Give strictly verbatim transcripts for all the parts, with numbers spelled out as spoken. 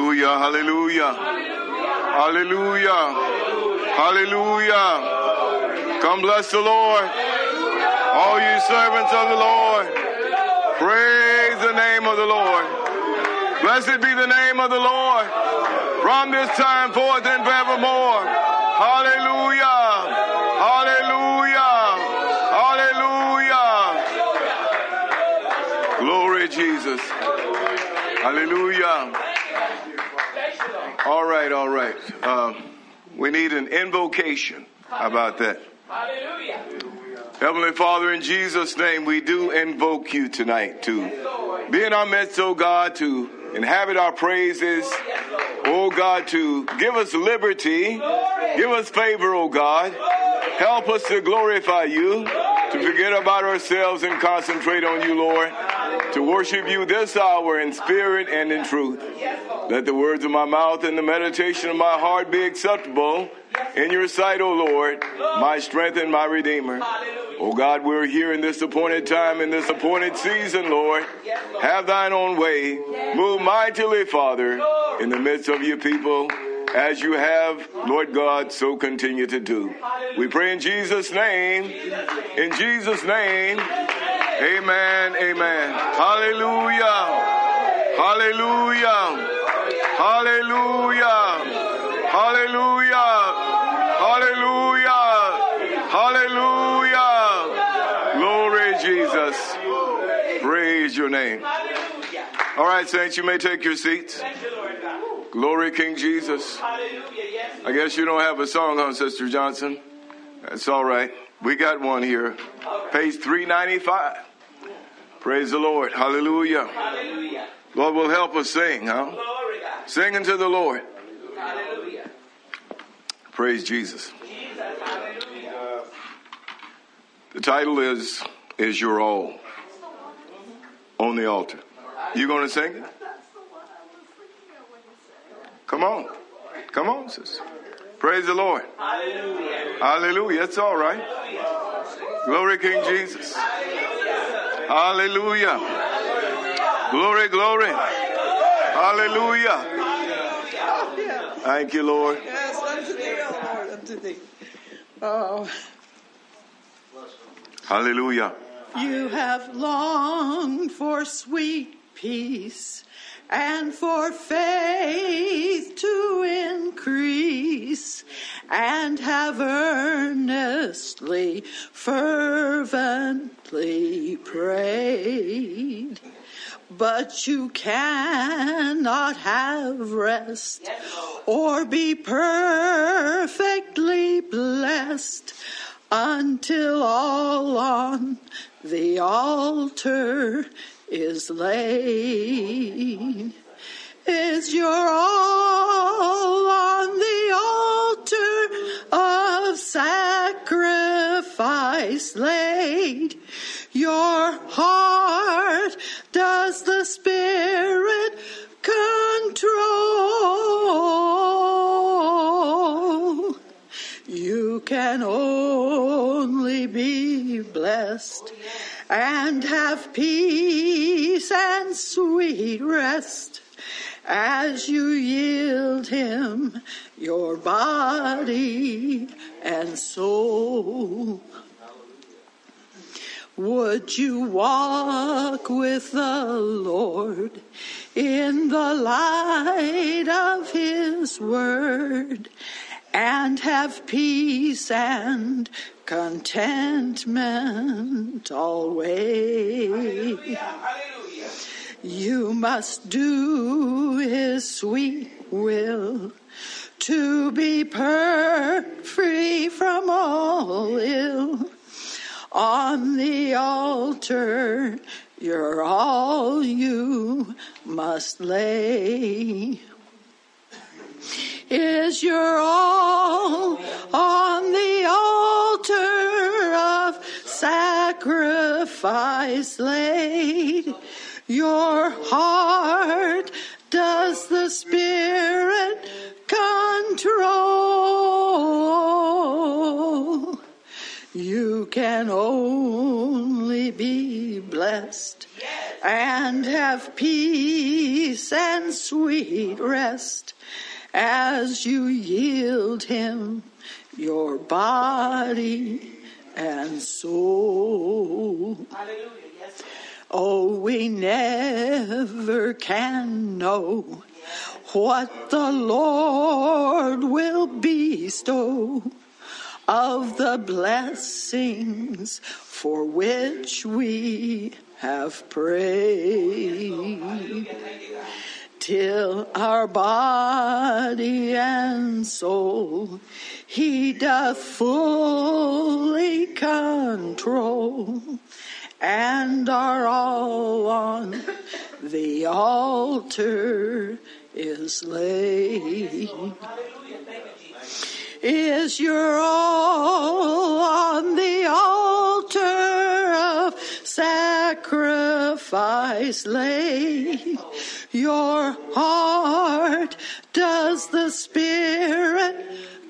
Hallelujah, hallelujah, hallelujah, hallelujah. Come bless the Lord, all you servants of the Lord. Praise the name of the Lord. Blessed be the name of the Lord from this time forth and forevermore. Hallelujah, hallelujah, hallelujah. Glory Jesus. Hallelujah. All right, all right. Uh, we need an invocation. How about that? Hallelujah. Heavenly Father, in Jesus' name, we do invoke you tonight to be in our midst, oh God, to inhabit our praises, oh God, to give us liberty, give us favor, oh God. Help us to glorify you, to forget about ourselves and concentrate on you, Lord, to worship you this hour in spirit and in truth. Let the words of my mouth and the meditation of my heart be acceptable in your sight, O Lord, my strength and my redeemer. Oh God, we're here in this appointed time, in this appointed season, Lord. Have thine own way. Move mightily, Father, in the midst of your people, as you have, Lord God, so continue to do. We pray in Jesus' name. In Jesus' name. Amen. Amen. Hallelujah. Hallelujah. Hallelujah. Hallelujah. Hallelujah. Hallelujah. Glory, Jesus. Praise your name. All right, saints, you may take your seats. Glory, King Jesus. I guess you don't have a song, huh, Sister Johnson? That's all right. We got one here. Page three ninety-five. Praise the Lord. Hallelujah. Lord will help us sing, huh? Singing to the Lord. Praise Jesus. The title is, Is Your All on the Altar. You going to sing it? Come on. Come on, sister. Praise the Lord. Hallelujah. Hallelujah. It's all right. Glory, King Jesus. Hallelujah. Glory, glory. Hallelujah. Thank you, Lord. Yes, unto thee, O Lord, unto thee. Oh. Hallelujah. You have longed for sweet peace and for faith to increase, and have earnestly, fervently prayed. But you cannot have rest or be perfectly blessed until all on the altar is laid. Is your all on the altar of sacrifice laid? Your heart does the Spirit control. You can only be blessed and have peace and sweet rest as you yield him your body and soul. Would you walk with the Lord in the light of his word and have peace and contentment always? You must do his sweet will to be per free from all ill. On the altar, you're all you must lay. Is your all on the altar of sacrifice laid? Your heart does the Spirit control. You can only be blessed and have peace and sweet rest as you yield him your body and soul. Hallelujah. Yes. Oh, we never can know what the Lord will bestow of the blessings for which we have prayed, till our body and soul he doth fully control, and are all on the altar is laid. Is your all on the altar of sacrifice laid? Your heart does the Spirit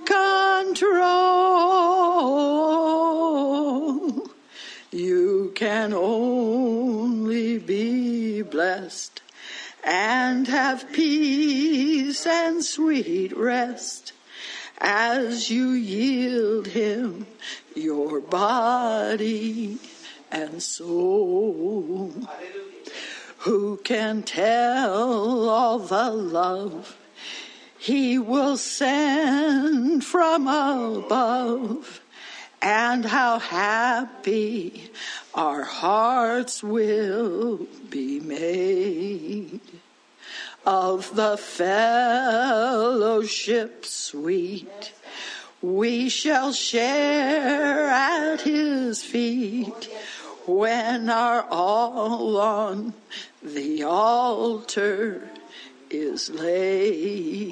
control? You can only be blessed and have peace and sweet rest as you yield him your body and soul. Who can tell all the love he will send from above, and how happy our hearts will be made of the fellowship sweet we shall share at his feet when our all on the altar is laid.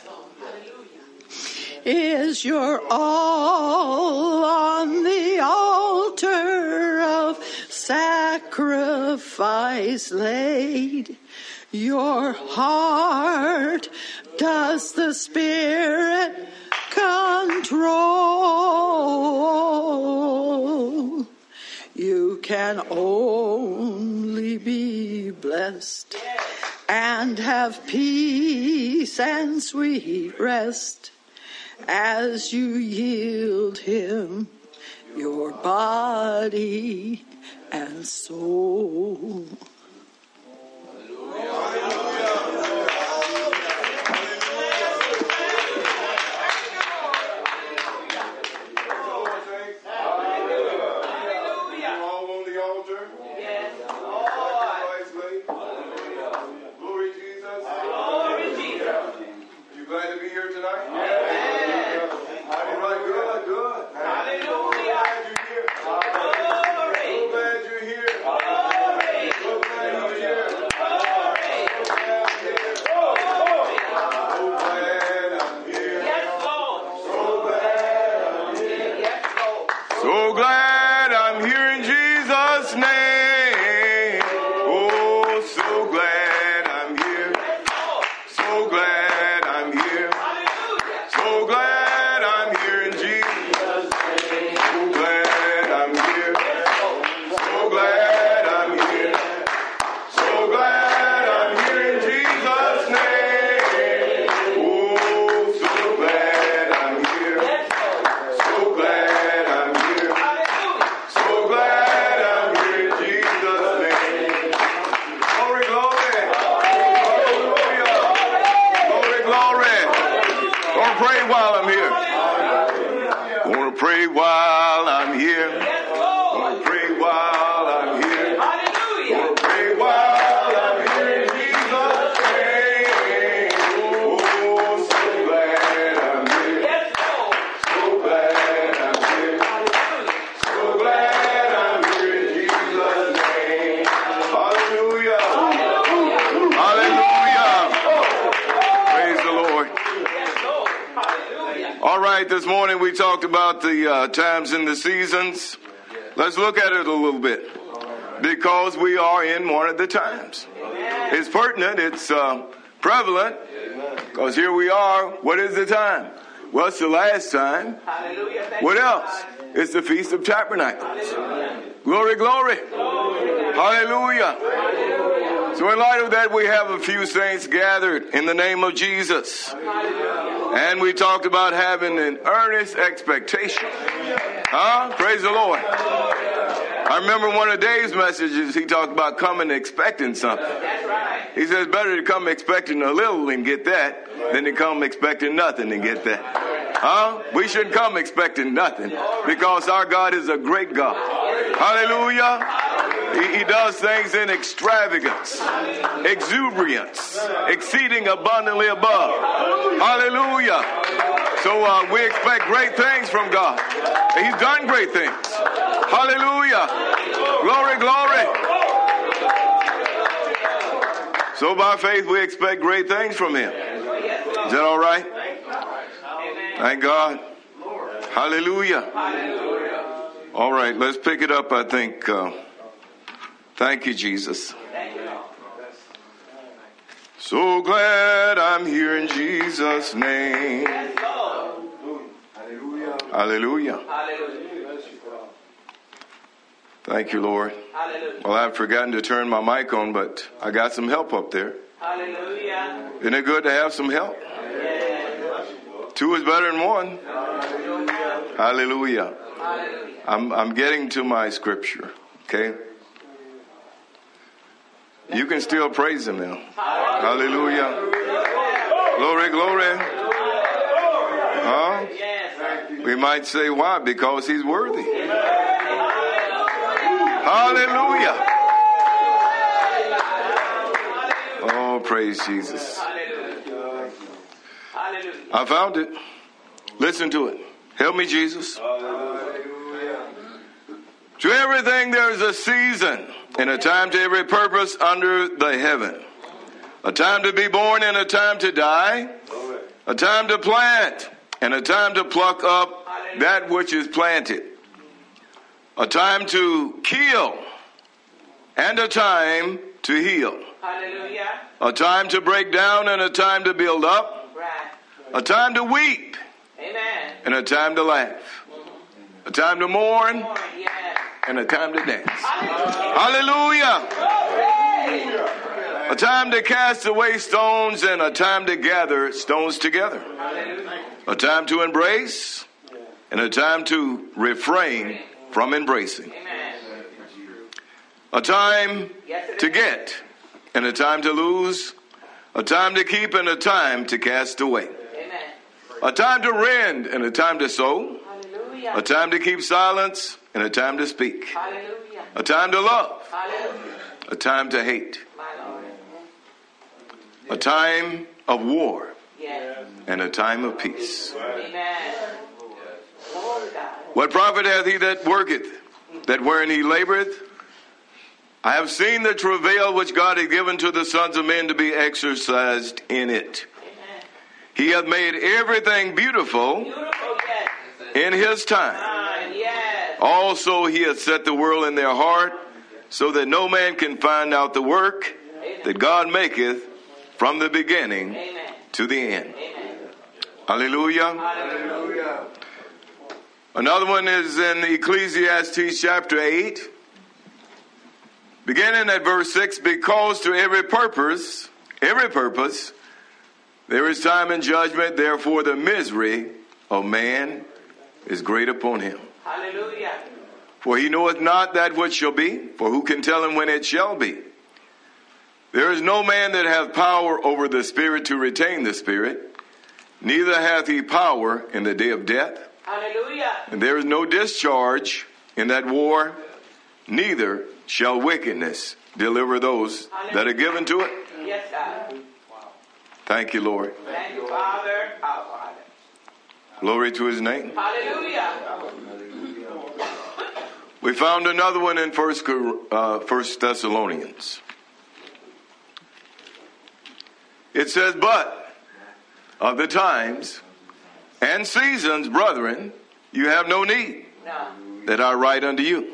Is your all on the altar of sacrifice laid? Your heart does the Spirit control? You can only be blessed and have peace and sweet rest as you yield him your body and soul. This morning we talked about the uh, times and the seasons. Let's look at it a little bit, because we are in one of the times. It's pertinent, it's uh, prevalent, because here we are. What is the time? Well, it's the last time. What else? It's the Feast of Tabernacles. Glory, glory. Hallelujah. So in light of that, we have a few saints gathered in the name of Jesus. And we talked about having an earnest expectation. Huh? Praise the Lord. I remember one of Dave's messages, he talked about coming expecting something. He says better to come expecting a little and get that than to come expecting nothing and get that. Huh? We shouldn't come expecting nothing because our God is a great God. Hallelujah. He, he does things in extravagance, exuberance, exceeding abundantly above. Hallelujah. So uh, we expect great things from God. He's done great things. Hallelujah. Glory, glory. So by faith we expect great things from him. Is that all right? Thank God. Hallelujah. All right, let's pick it up, I think. Uh, thank you, Jesus. So glad I'm here in Jesus' name. Hallelujah. Thank you, Lord. Well, I've forgotten to turn my mic on, but I got some help up there. Hallelujah. Isn't it good to have some help? Two is better than one. Hallelujah. I'm, I'm getting to my scripture, okay? You can still praise him now. Hallelujah. Glory, glory. Huh? We might say why? Because he's worthy. Hallelujah. Oh, praise Jesus. I found it. Listen to it. Help me, Jesus. To everything there is a season and a time to every purpose under the heaven. A time to be born and a time to die. A time to plant and a time to pluck up that which is planted. A time to kill and a time to heal. Hallelujah. A time to break down and a time to build up. Right. A time to weep. Amen. And a time to laugh. A time to mourn Lord, yes. and a time to dance. Hallelujah. Hallelujah. A time to cast away stones and a time to gather stones together. Hallelujah. A time to embrace and a time to refrain from embracing. Amen. A time Yes, it to is. get and a time to lose. A time to keep and a time to cast away. Amen. A time to rend and a time to sow. Hallelujah. A time to keep silence and a time to speak. Hallelujah. A time to love. Hallelujah. A time to hate. My Lord. A time of war Yes. and a time of peace. Amen. Lord God. What profit hath he that worketh, that wherein he laboreth? I have seen the travail which God hath given to the sons of men to be exercised in it. Amen. He hath made everything beautiful Beautiful, yes. in his time. Fine, yes. Also he hath set the world in their heart, so that no man can find out the work that God maketh from the beginning Amen. to the end. Amen. Hallelujah. Hallelujah. Another one is in Ecclesiastes chapter eight, beginning at verse six, because to every purpose, every purpose, there is time and judgment, therefore the misery of man is great upon him. Hallelujah. For he knoweth not that which shall be, for who can tell him when it shall be? There is no man that hath power over the spirit to retain the spirit, neither hath he power in the day of death. Hallelujah. And there is no discharge in that war, neither shall wickedness deliver those that are given to it. Yes, God. Thank you, Lord. Thank you, Father. Our Father. Glory to his name. Hallelujah. We found another one in First, uh, First Thessalonians. It says, but of the times and seasons, brethren, you have no need No. that I write unto you.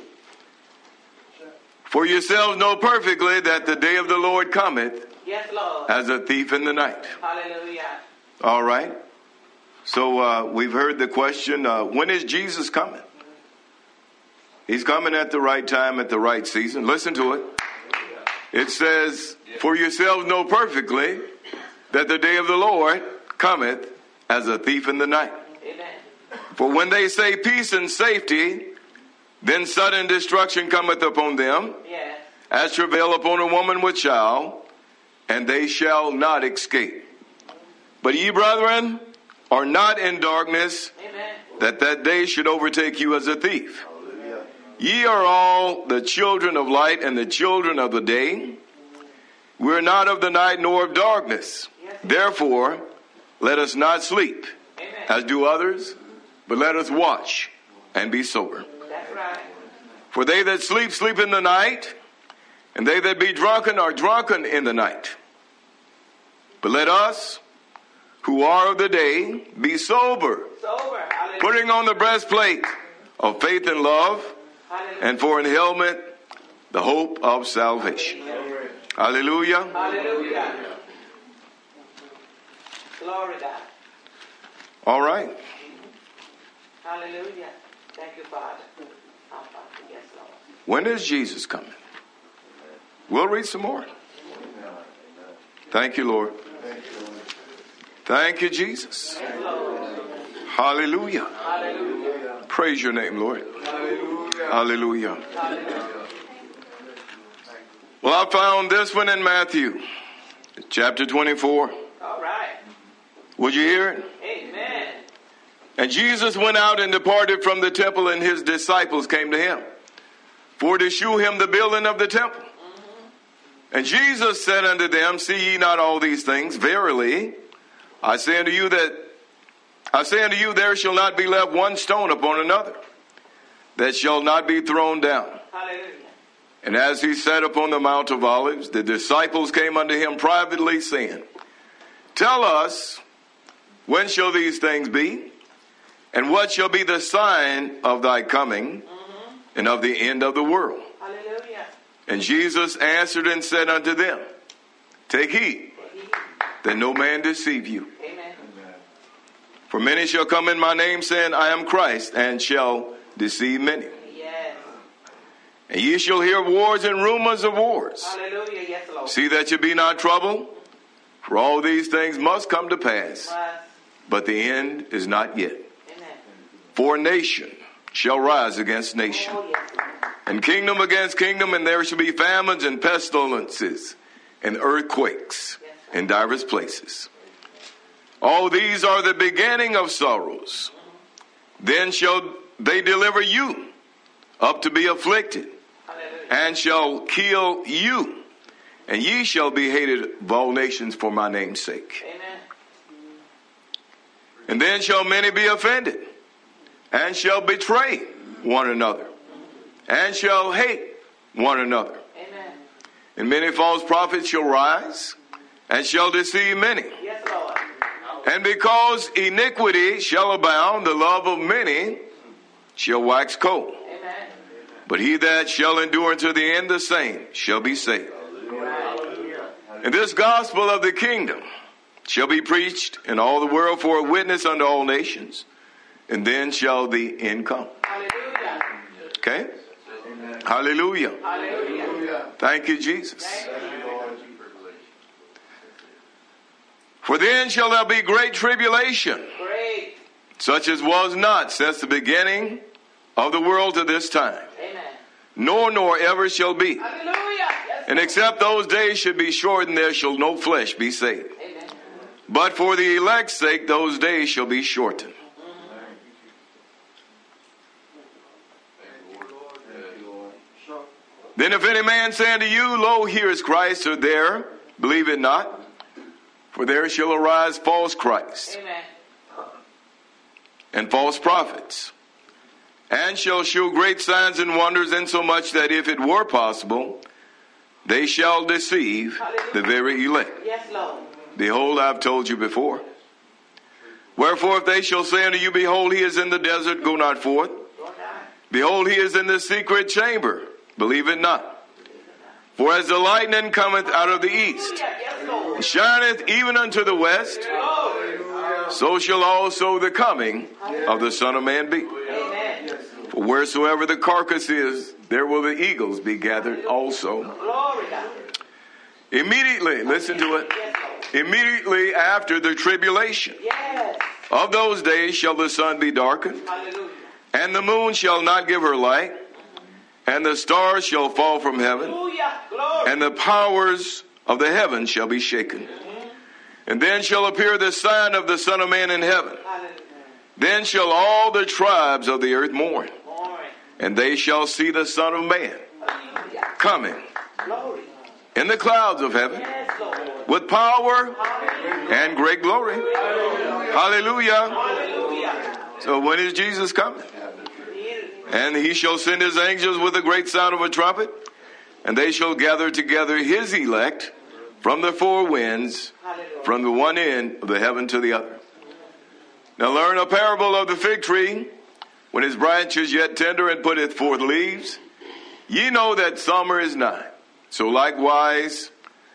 For yourselves know perfectly that the day of the Lord cometh Yes, Lord. as a thief in the night. Hallelujah. All right. So uh, we've heard the question, uh, when is Jesus coming? He's coming at the right time, at the right season. Listen to it. it says, for yourselves know perfectly that the day of the Lord cometh as a thief in the night. Amen. For when they say peace and safety, then sudden destruction cometh upon them, Yes. as travail upon a woman with child, and they shall not escape. But ye, brethren, are not in darkness, Amen. that that day should overtake you as a thief. Ye are all the children of light and the children of the day. We are not of the night nor of darkness. Therefore, let us not sleep, Amen. as do others, but let us watch and be sober. That's right. For they that sleep, sleep in the night, and they that be drunken are drunken in the night. But let us, who are of the day, be sober, Sober. Hallelujah. putting on the breastplate of faith and love, Hallelujah. and for an helmet, the hope of salvation. Hallelujah. Hallelujah. Glory to God. All right. Hallelujah. Thank you, Father. Our Father. Yes, Lord. When is Jesus coming? We'll read some more. Thank you, Lord. Thank you, Jesus. Yes, Lord. Hallelujah. Hallelujah. Praise your name, Lord. Hallelujah. Hallelujah. Well, I found this one in Matthew, chapter twenty-four. All right. Would you hear it? Amen. And Jesus went out and departed from the temple, and his disciples came to him for to shew him the building of the temple. Mm-hmm. And Jesus said unto them, see ye not all these things? Verily, I say unto you that I say unto you, there shall not be left one stone upon another that shall not be thrown down. Hallelujah. And as he sat upon the Mount of Olives, the disciples came unto him privately, saying, tell us, when shall these things be? And what shall be the sign of thy coming, mm-hmm. and of the end of the world? Hallelujah. And Jesus answered and said unto them, take heed that no man deceive you. Amen. For many shall come in my name, saying, I am Christ, and shall deceive many. Yes. And ye shall hear wars and rumors of wars. Hallelujah. Yes, Lord. See that you be not troubled, for all these things must come to pass, Yes. but the end is not yet. Amen. For nation shall rise against nation, Oh, yes, Lord. and kingdom against kingdom, and there shall be famines and pestilences and earthquakes in divers places. All these are the beginning of sorrows. Then shall they deliver you up to be afflicted, Hallelujah. and shall kill you, and ye shall be hated of all nations for my name's sake. Amen. And then shall many be offended, and shall betray one another, and shall hate one another. Amen. And many false prophets shall rise, and shall deceive many. Yes, Lord. And because iniquity shall abound, the love of many shall wax cold. Amen. But he that shall endure unto the end, the same shall be saved. And this gospel of the kingdom shall be preached in all the world for a witness unto all nations, and then shall the end come. Hallelujah. Okay? Hallelujah. Hallelujah. Thank you, Jesus. Thank you, Lord. For then shall there be great tribulation, Great. such as was not since the beginning of the world to this time, Amen. nor nor ever shall be. Hallelujah. Yes, And except those days should be shortened, there shall no flesh be saved. Amen. But for the elect's sake, those days shall be shortened. Then if any man say unto you, lo, here is Christ, or there, believe it not. For there shall arise false Christs Amen. and false prophets, and shall shew great signs and wonders, insomuch that if it were possible, they shall deceive the very elect. Yes, Lord. Behold, I have told you before. Wherefore, if they shall say unto you, behold, he is in the desert, go not forth. Go down. Behold, he is in the secret chamber, believe it not. For as the lightning cometh out of the east, Yes, Lord. and shineth even unto the west, so shall also the coming of the Son of Man be. Amen. For wheresoever the carcass is, there will the eagles be gathered also. Glory God. Immediately, listen to it. Immediately after the tribulation Yes. of those days shall the sun be darkened, Hallelujah. and the moon shall not give her light, and the stars shall fall from heaven, Hallelujah. Glory. and the powers of the heavens shall be shaken. And then shall appear the sign of the Son of Man in heaven. Hallelujah. Then shall all the tribes of the earth mourn, Glory. and they shall see the Son of Man Hallelujah. coming Glory. in the clouds of heaven Yes, Lord. with power Hallelujah. and great glory. Hallelujah. Hallelujah. So when is Jesus coming? And he shall send his angels with a great sound of a trumpet, and they shall gather together his elect from the four winds, Hallelujah. from the one end of the heaven to the other. Now learn a parable of the fig tree. When his branch is yet tender and putteth forth leaves, ye know that summer is nigh. So likewise,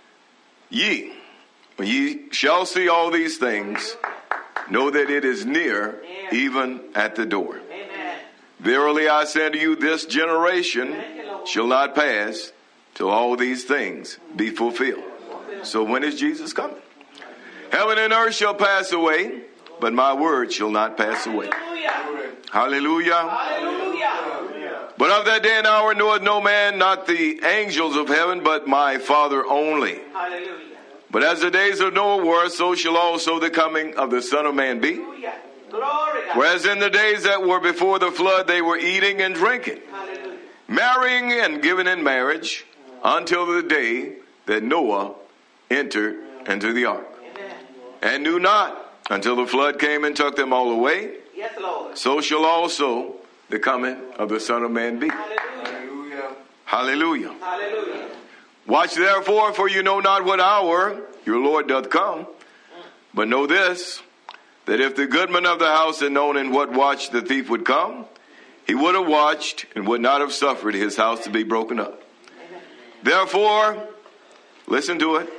ye, when ye shall see all these things, know that it is near, even at the door. Amen. Verily I say unto you, this generation shall not pass till all these things be fulfilled. So when is Jesus coming? Heaven and earth shall pass away, but my word shall not pass away. Hallelujah. Hallelujah. Hallelujah. But of that day and hour knoweth no man, not the angels of heaven, but my Father only. Hallelujah. But as the days of Noah were, so shall also the coming of the Son of Man be. Hallelujah. Glory. God. Whereas in the days that were before the flood, they were eating and drinking, Hallelujah. marrying and giving in marriage, until the day that Noah entered into the ark, Amen. and knew not until the flood came and took them all away. Yes, Lord. So shall also the coming of the Son of Man be. Hallelujah. Hallelujah. Hallelujah. Watch therefore, for you know not what hour your Lord doth come. But know this, that if the goodman of the house had known in what watch the thief would come, he would have watched and would not have suffered his house to be broken up. Therefore, listen to it,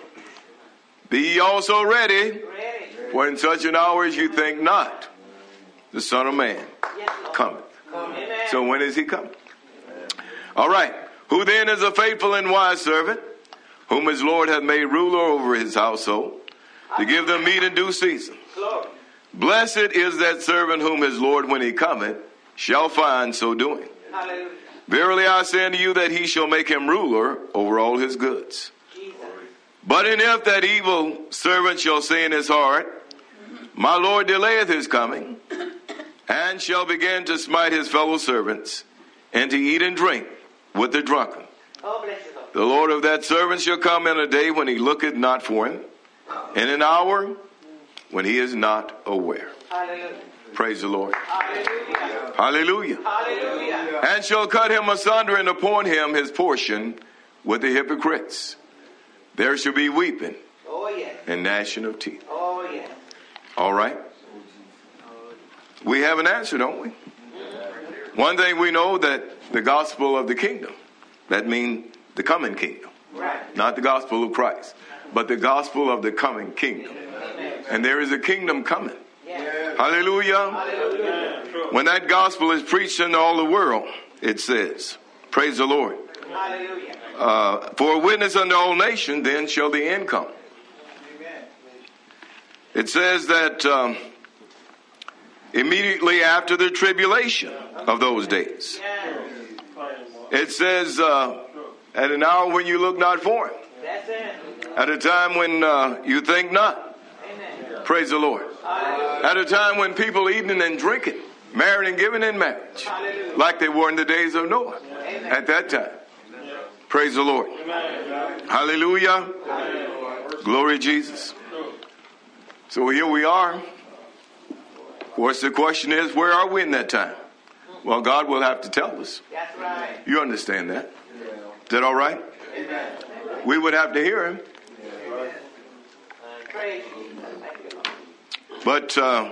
be ye also ready, Ready. for in such an hour as you think not, the Son of Man Yes, Lord. cometh. Amen. So when is he coming? All right. Who then is a faithful and wise servant, whom his Lord hath made ruler over his household, to give them meat in due season? Glory. Blessed is that servant whom his Lord, when he cometh, shall find so doing. Hallelujah. Verily I say unto you that he shall make him ruler over all his goods. Jesus. But and if that evil servant shall say in his heart, my Lord delayeth his coming, and shall begin to smite his fellow servants, and to eat and drink with the drunken, Oh, bless you, Lord. the Lord of that servant shall come in a day when he looketh not for him, in an hour when he is not aware. Hallelujah. Praise the Lord. Hallelujah. Hallelujah. Hallelujah. And shall cut him asunder and appoint him his portion with the hypocrites. There shall be weeping Oh, yes. and gnashing of teeth. Oh, yes. All right. We have an answer, don't we? One thing we know, that the gospel of the kingdom, that means the coming kingdom, Right. not the gospel of Christ, but the gospel of the coming kingdom. And there is a kingdom coming. Yes. Hallelujah. Hallelujah. When that gospel is preached in all the world, it says, praise the Lord. Hallelujah. Uh, for a witness unto all nations, then shall the end come. It says that um, immediately after the tribulation of those days, Yes. it says uh, at an hour when you look not for him, That's it. at a time when uh, you think not. Amen. Praise the Lord. Hallelujah. At a time when people eating and drinking, marrying and giving in marriage, Hallelujah. like they were in the days of Noah. Amen. At that time. Praise the Lord. Hallelujah. Glory to Jesus. So here we are. Of course, the question is, where are we in that time? Well, God will have to tell us. That's right. You understand that? Is that all right? Amen. We would have to hear him. Praise you. Thank you, Lord. But uh,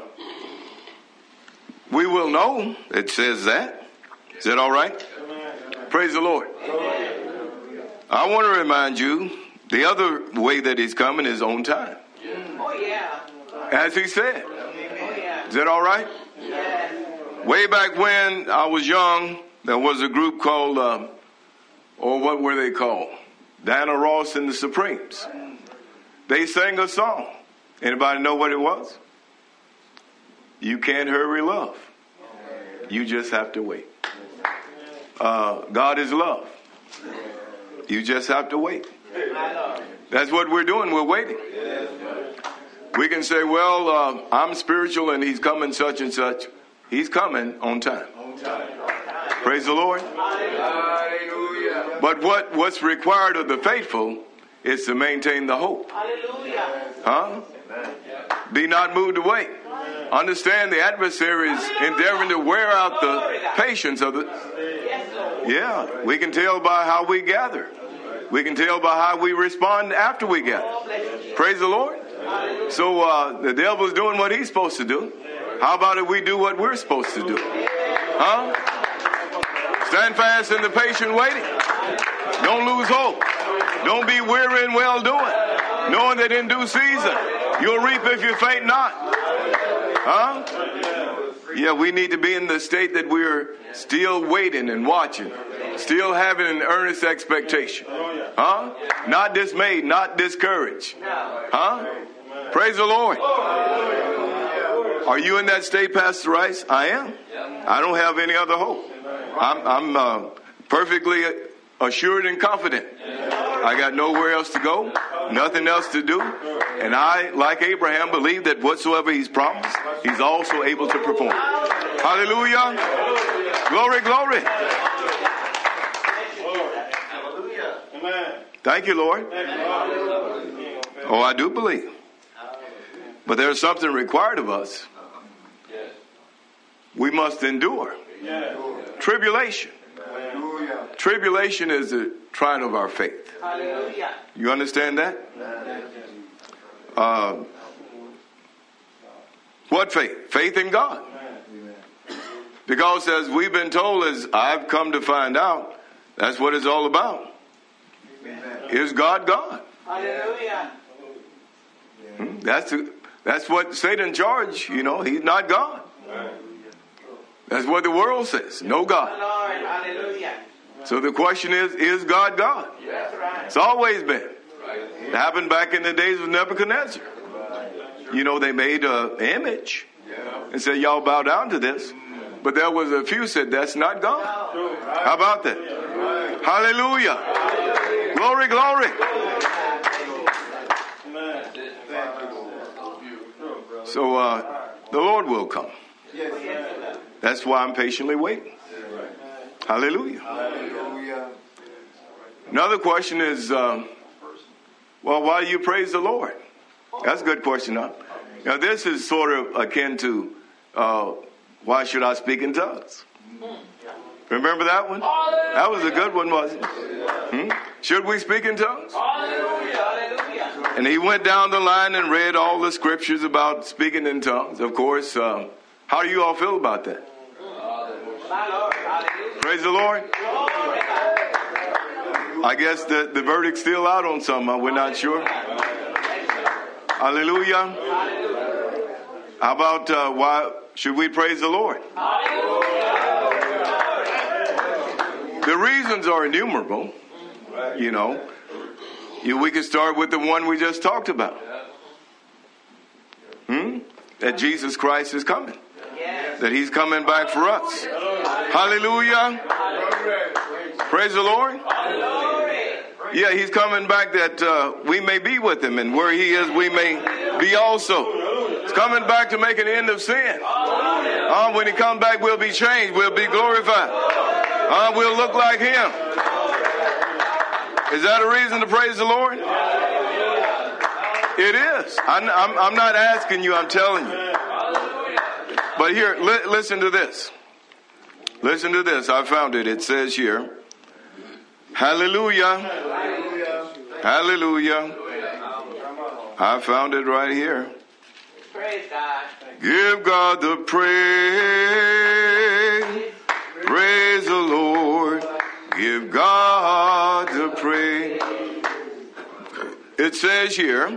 we will know. It says that. Is that all right? Praise the Lord. I want to remind you, the other way that he's coming is on time. Oh, yeah. As he said. Oh, yeah. Is that all right? Yes. Way back when I was young, there was a group called, uh, or what were they called? Diana Ross and the Supremes. They sang a song. Anybody know what it was? You can't hurry love. You just have to wait. Uh, God is love. You just have to wait. That's what we're doing. We're waiting. We can say, well, uh, I'm spiritual and he's coming such and such. He's coming on time. Praise the Lord. But what, what's required of the faithful is to maintain the hope. Huh? Be not moved away. Understand the adversary is endeavoring to wear out the patience of the... Yeah, we can tell by how we gather. We can tell by how we respond after we gather. Praise the Lord. So uh, the devil's doing what he's supposed to do. How about if we do what we're supposed to do? Huh? Stand fast in the patient waiting. Don't lose hope. Don't be weary in well doing, knowing that in due season you'll reap if you faint not. Huh? Yeah, we need to be in the state that we're still waiting and watching, still having an earnest expectation. Huh? Not dismayed, not discouraged. Huh? Praise the Lord. Are you in that state, Pastor Rice? I am. I don't have any other hope. I'm, I'm uh, perfectly assured and confident. I got nowhere else to go, nothing else to do. And I, like Abraham, believe that whatsoever he's promised, he's also able to perform. Hallelujah. Glory, glory. Thank you, Lord. Oh, I do believe. But there's something required of us. We must endure tribulation. Tribulation is the trial of our faith. You understand that? Uh, what faith? Faith in God. Because as we've been told, as I've come to find out, that's what it's all about. Is God God? Hallelujah. Hmm? That's the, that's what Satan charged. You know, he's not God. That's what the world says. No God. Lord, hallelujah. So the question is, is God God? That's right. It's always been. It happened back in the days of Nebuchadnezzar. You know, they made an image and said, y'all bow down to this. But there was a few said, that's not God. How about that? Hallelujah. Glory, glory. So uh, the Lord will come. That's why I'm patiently waiting. Hallelujah. Another question is, um, well, why do you praise the Lord? That's a good question, huh? Now, this is sort of akin to, uh, why should I speak in tongues? Remember that one? That was a good one, wasn't it? Hmm? Should we speak in tongues? And he went down the line and read all the scriptures about speaking in tongues. Of course, um, how do you all feel about that? Praise the Lord. I guess the, the verdict's still out on some. We're not sure. Hallelujah. How about uh, why should we praise the Lord? The reasons are innumerable. You know, you, we could start with the one we just talked about. Hmm? That Jesus Christ is coming. That he's coming back for us. Hallelujah. Praise the Lord. Yeah, he's coming back that uh, we may be with him, and where he is, we may be also. He's coming back to make an end of sin. Uh, when he comes back, we'll be changed. We'll be glorified. Uh, we'll look like him. Is that a reason to praise the Lord? It is. I'm, I'm, I'm not asking you, I'm telling you. But here, li- listen to this. Listen to this. I found it. It says here, hallelujah. Hallelujah. I found it right here. Praise God. Give God the praise. Praise the Lord. Give God the praise. It says here,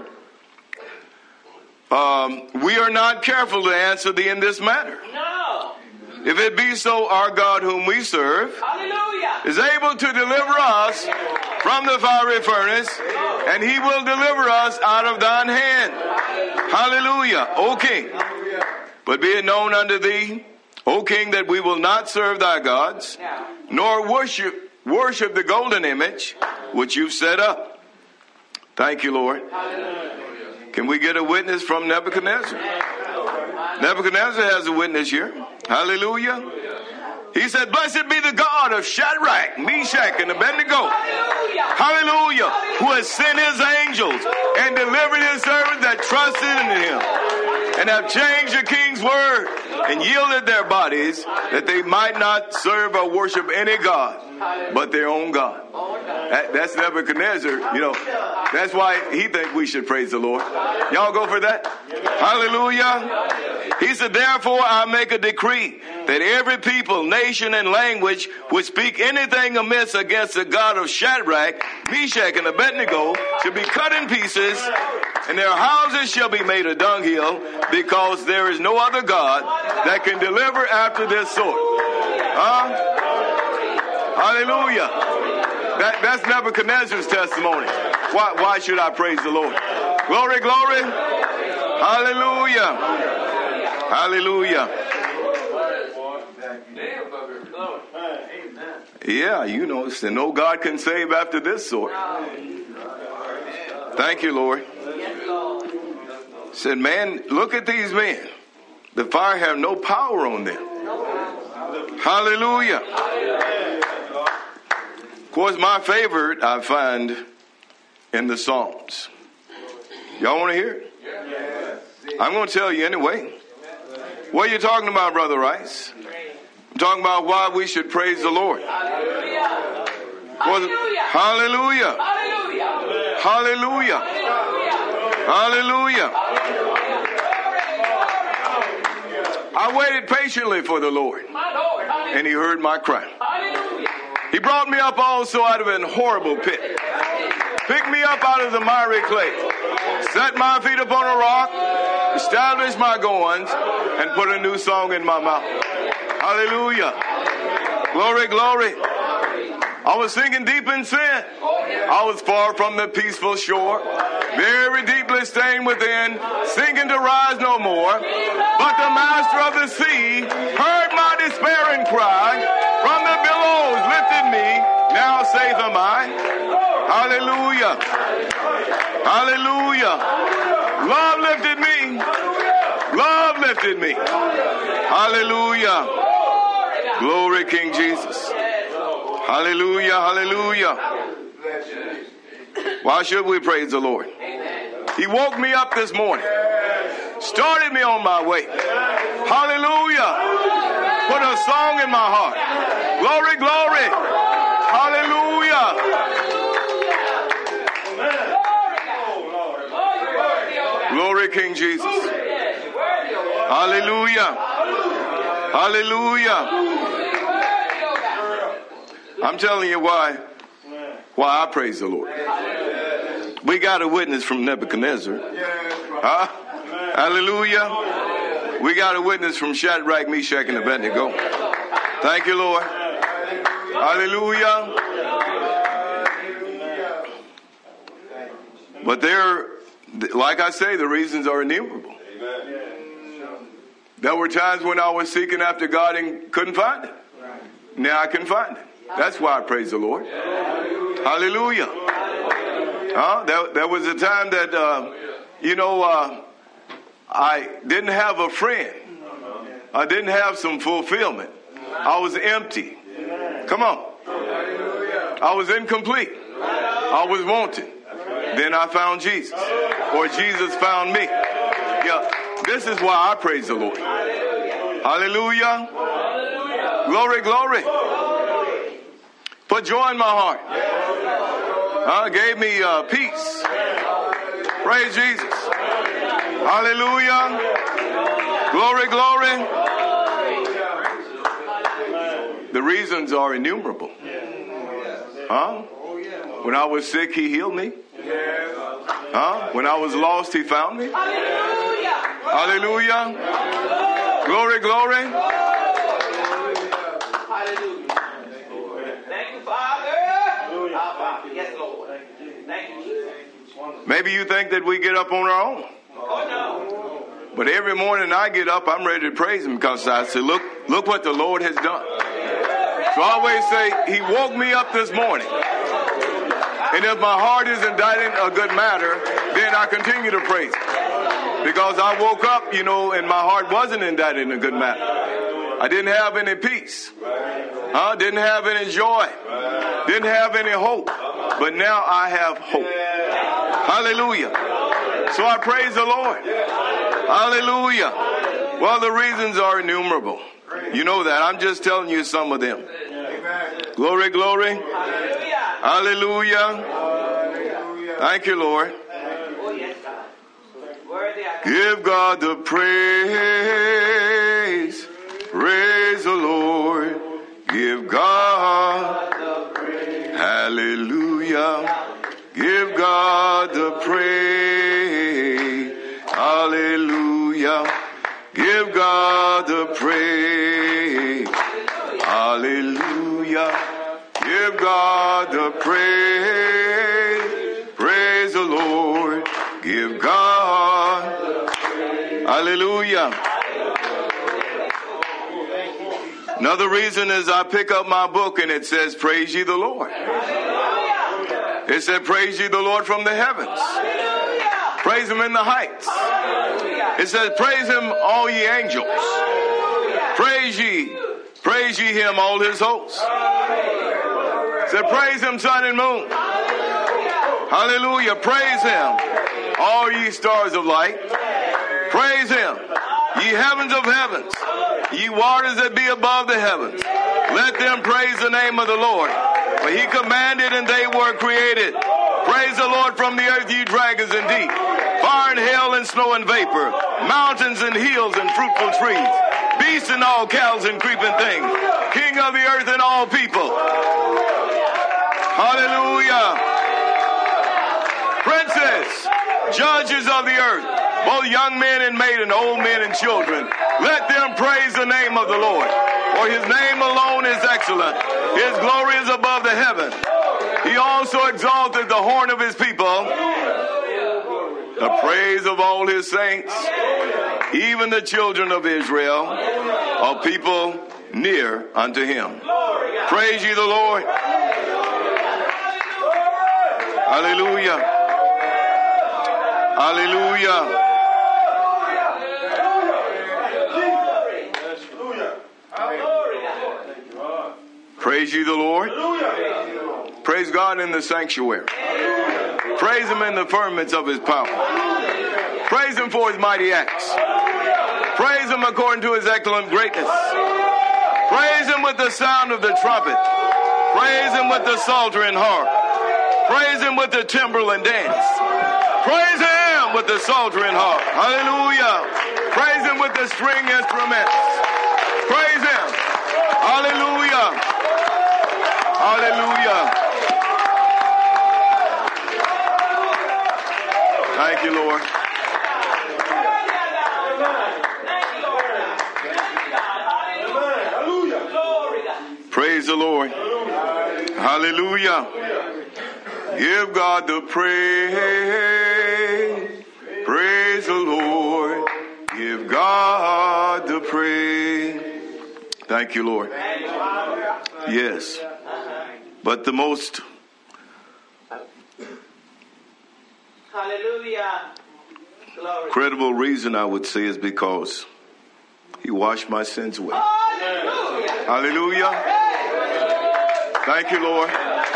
um, we are not careful to answer thee in this matter. No. If it be so, our God whom we serve Hallelujah. is able to deliver us from the fiery furnace, and he will deliver us out of thine hand. Hallelujah. O King, but be it known unto thee, O King, that we will not serve thy gods, nor worship worship the golden image which you've set up. Thank you, Lord. Can we get a witness from Nebuchadnezzar? Nebuchadnezzar has a witness here. Hallelujah. He said, blessed be the God of Shadrach, Meshach, and Abednego. Hallelujah. Who has sent his angels and delivered his servants that trusted in him, and have changed the king's word and yielded their bodies that they might not serve or worship any god but their own God. That, that's Nebuchadnezzar. You know, that's why he think we should praise the Lord. Y'all go for that? Hallelujah. He said, therefore I make a decree that every people, nation, and language which speak anything amiss against the God of Shadrach, Meshach, and Abednego should be cut in pieces, and their houses shall be made a dunghill, because there is no other God that can deliver after this sort. Huh? Hallelujah. That, that's Nebuchadnezzar's testimony. Why, why should I praise the Lord? Glory, glory. Hallelujah. Hallelujah. Yeah, you know, so no God can save after this sort. Thank you, Lord. Said, man, look at these men. The fire have no power on them. Hallelujah. Of course, my favorite I find in the Psalms. Y'all want to hear it? I'm going to tell you anyway. What are you talking about, Brother Rice? I'm talking about why we should praise the Lord. Hallelujah. Hallelujah. Hallelujah. Hallelujah. Hallelujah. I waited patiently for the Lord, and he heard my cry. He brought me up also out of an horrible pit, picked me up out of the miry clay, set my feet upon a rock, established my goings, and put a new song in my mouth. Hallelujah. Glory, glory. I was sinking deep in sin. I was far from the peaceful shore, very deeply stained within, sinking to rise no more. But the master of the sea heard my despairing cry. From the billows lifted me, now safe am I. Hallelujah. Hallelujah. Love lifted me. Love lifted me. Hallelujah. Glory, King Jesus. Hallelujah, hallelujah. Why should we praise the Lord? He woke me up this morning, started me on my way. Hallelujah. Put a song in my heart. Glory, glory. Hallelujah. Glory, King Jesus. Hallelujah. Hallelujah. I'm telling you why, why I praise the Lord. We got a witness from Nebuchadnezzar. Huh? Hallelujah. We got a witness from Shadrach, Meshach, and Abednego. Thank you, Lord. Hallelujah. But there, like I say, the reasons are innumerable. There were times when I was seeking after God and couldn't find it. Now I can find it. That's why I praise the Lord. Hallelujah. Huh? There, there was a time that, uh, you know, uh, I didn't have a friend. I didn't have some fulfillment. I was empty. Come on. I was incomplete. I was wanted. Then I found Jesus. Or Jesus found me. Yeah. This is why I praise the Lord. Hallelujah. Glory, glory. Put joy in my heart. Uh, gave me uh, peace. Praise Jesus. Hallelujah. Glory, glory. The reasons are innumerable. Huh? When I was sick, he healed me. Huh? When I was lost, he found me. Hallelujah. Glory, glory. Hallelujah. Thank you, Father. Yes, Lord. Maybe you think that we get up on our own. But every morning I get up, I'm ready to praise him because I say, look, look what the Lord has done. So I always say, he woke me up this morning. And if my heart is indicting a good matter, then I continue to praise him. Because I woke up, you know, and my heart wasn't indicting a good matter. I didn't have any peace. Huh? Didn't have any joy. Didn't have any hope. But now I have hope. Hallelujah. So I praise the Lord. Hallelujah. Well, the reasons are innumerable. You know that. I'm just telling you some of them. Glory, glory. Hallelujah. Thank you, Lord. Give God the praise. Praise the Lord. Give God the praise. Hallelujah. Give God the praise. Hallelujah. Give God the praise. Hallelujah. Give God the praise. Praise the Lord. Give God. Hallelujah. Another reason is I pick up my book and it says, praise ye the Lord. It said, praise ye the Lord from the heavens. Praise him in the heights. It says, praise him, all ye angels. Praise ye, praise ye him, all his hosts. It said, praise him, sun and moon. Hallelujah. Praise him, all ye stars of light. Praise him, ye heavens of heavens, ye waters that be above the heavens. Let them praise the name of the Lord. For he commanded and they were created. Praise the Lord from the earth, ye dragons and deep. Fire and hail and snow and vapor. Mountains and hills and fruitful trees. Beasts and all cows and creeping things. King of the earth and all people. Hallelujah. Princes, judges of the earth, both young men and maiden, old men and children. Let them praise the name of the Lord. For his name alone is excellent. His glory is above the heaven. He also exalted the horn of his people, the praise of all his saints, even the children of Israel, a people near unto him. Praise ye the Lord. Hallelujah. Hallelujah. Praise ye the Lord. Praise God in the sanctuary. Praise him in the firmaments of his power. Praise him for his mighty acts. Praise him according to his excellent greatness. Praise him with the sound of the trumpet. Praise him with the psalter and harp. Praise him with the timbrel and dance. Praise him with the psalter and harp. Hallelujah. Praise him with the string instruments. Praise him. Hallelujah. Hallelujah. Thank you, Lord. Praise the Lord. Hallelujah. Give God the praise. Praise the Lord. Give God the praise. Thank you, Lord. Yes. But the most Hallelujah. Glory. credible reason I would say is because he washed my sins away. Hallelujah. Hallelujah. Thank you, Lord.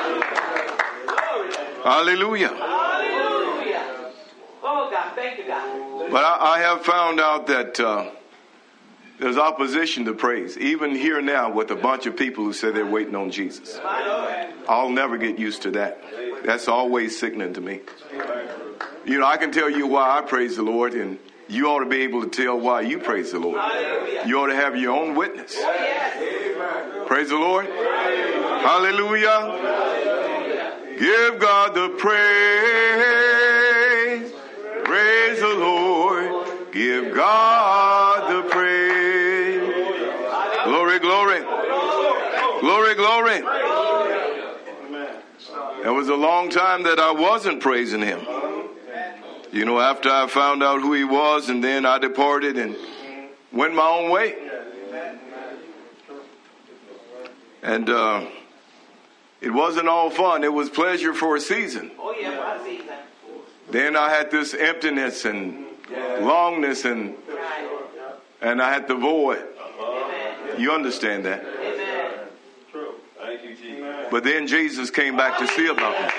Hallelujah. Hallelujah. Oh, God. Thank you, God. But I, I have found out that uh, there's opposition to praise, even here now with a bunch of people who say they're waiting on Jesus. I'll never get used to that. That's always sickening to me. You know, I can tell you why I praise the Lord, and you ought to be able to tell why you praise the Lord. You ought to have your own witness. Praise the Lord. Hallelujah. Give God the praise. Praise the Lord. Give God the praise. Glory, glory. Glory, glory. There was a long time that I wasn't praising him. You know, after I found out who he was, and then I departed and went my own way. And uh, it wasn't all fun. It was pleasure for a season. Oh, yeah, for a season. Then I had this emptiness and longness, and and I had the void. Amen. You understand that? Amen. Thank you, Jesus. But then Jesus came back to see about me.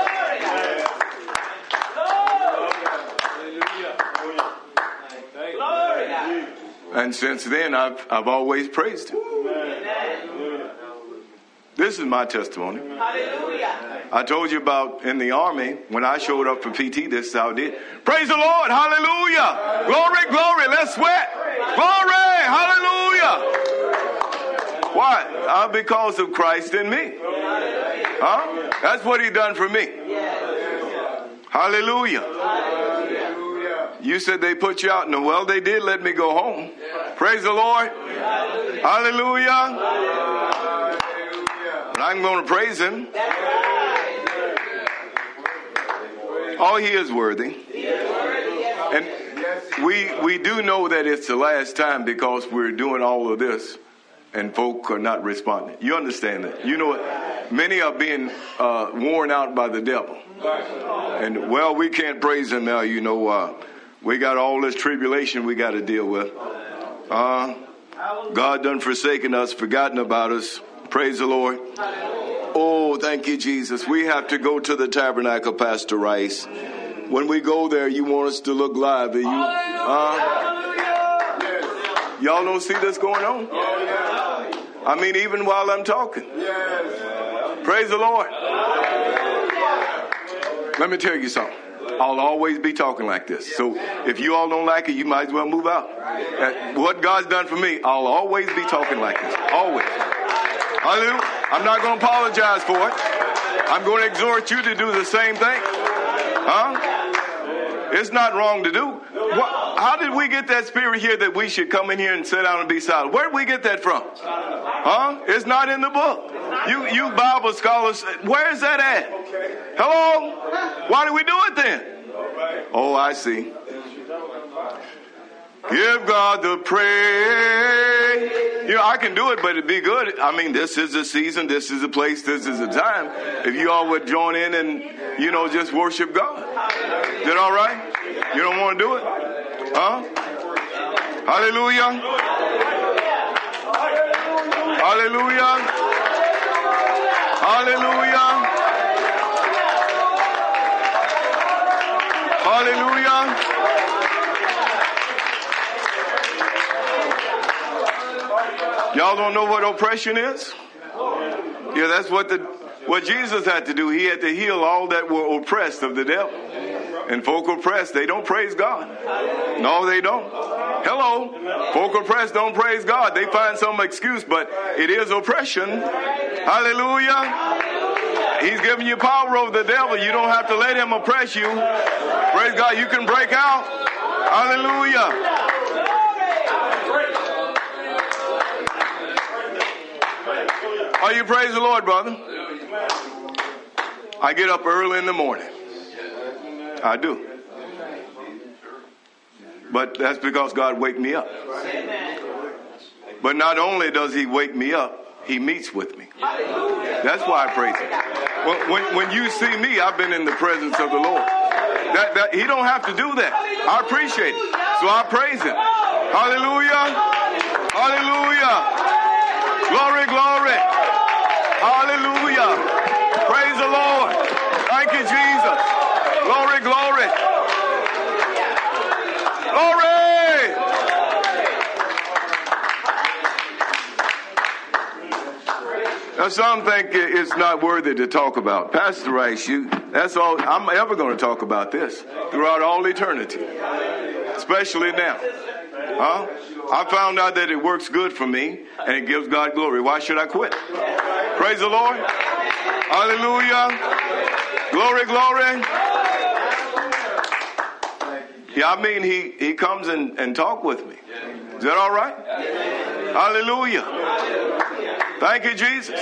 Glory God. And since then, I've I've always praised him. Amen. This is my testimony. Hallelujah. I told you about in the army, when I showed up for P T, this is how I did. Praise the Lord. Hallelujah. Glory, glory. Let's sweat. Glory. Hallelujah. Why? Uh, because of Christ in me. Huh? That's what he done for me. Hallelujah. You said they put you out. No, well, they did let me go home. Praise the Lord. Hallelujah. But I'm going to praise him. Oh, he is worthy. And we we do know that it's the last time because we're doing all of this and folk are not responding. You understand that? You know what? Many are being uh, worn out by the devil. And, well, we can't praise him now. You know, uh, we got all this tribulation we got to deal with. Uh, God done forsaken us, forgotten about us. Praise the Lord. Oh, thank you, Jesus. We have to go to the tabernacle, Pastor Rice. When we go there, you want us to look live. You, uh, y'all don't see this going on? I mean, even while I'm talking. Praise the Lord. Let me tell you something. I'll always be talking like this. So if you all don't like it, you might as well move out. What God's done for me, I'll always be talking like this. Always. Hallelujah. I'm not going to apologize for it. I'm going to exhort you to do the same thing. Huh? It's not wrong to do. What, how did we get that spirit here that we should come in here and sit down and be silent? Where did we get that from? Huh? It's not in the book. You you Bible scholars, where is that at? Hello? Why do we do it then? Oh, I see. Give God the praise. You know, I can do it, but it'd be good. I mean, this is a season. This is a place. This is a time. If you all would join in and, you know, just worship God. Is that all right? You don't want to do it? Huh? Hallelujah. Hallelujah. Hallelujah. Hallelujah. Y'all don't know what oppression is? Yeah, that's what the what Jesus had to do. He had to heal all that were oppressed of the devil. And folk oppressed, they don't praise God. No, they don't. Hello. Folk oppressed don't praise God. They find some excuse, but it is oppression. Hallelujah. He's giving you power over the devil. You don't have to let him oppress you. Praise God. You can break out. Hallelujah. Oh, you praise the Lord, brother. I get up early in the morning. I do. But that's because God wake me up. But not only does he wake me up, he meets with me. That's why I praise him. When, when, when you see me, I've been in the presence of the Lord. That, that, he don't have to do that. I appreciate it. So I praise him. Hallelujah. Hallelujah. Glory, glory. Hallelujah. Praise the Lord. Thank you, Jesus. Glory, glory. Glory. Now, some think it's not worthy to talk about. Pastor Rice, you, that's all I'm ever going to talk about this throughout all eternity, especially now. Huh? I found out that it works good for me and it gives God glory. Why should I quit? Praise the Lord. Hallelujah. Glory, glory. Yeah, I mean, he, he comes and, and talk with me. Is that all right? Hallelujah. Thank you, Jesus.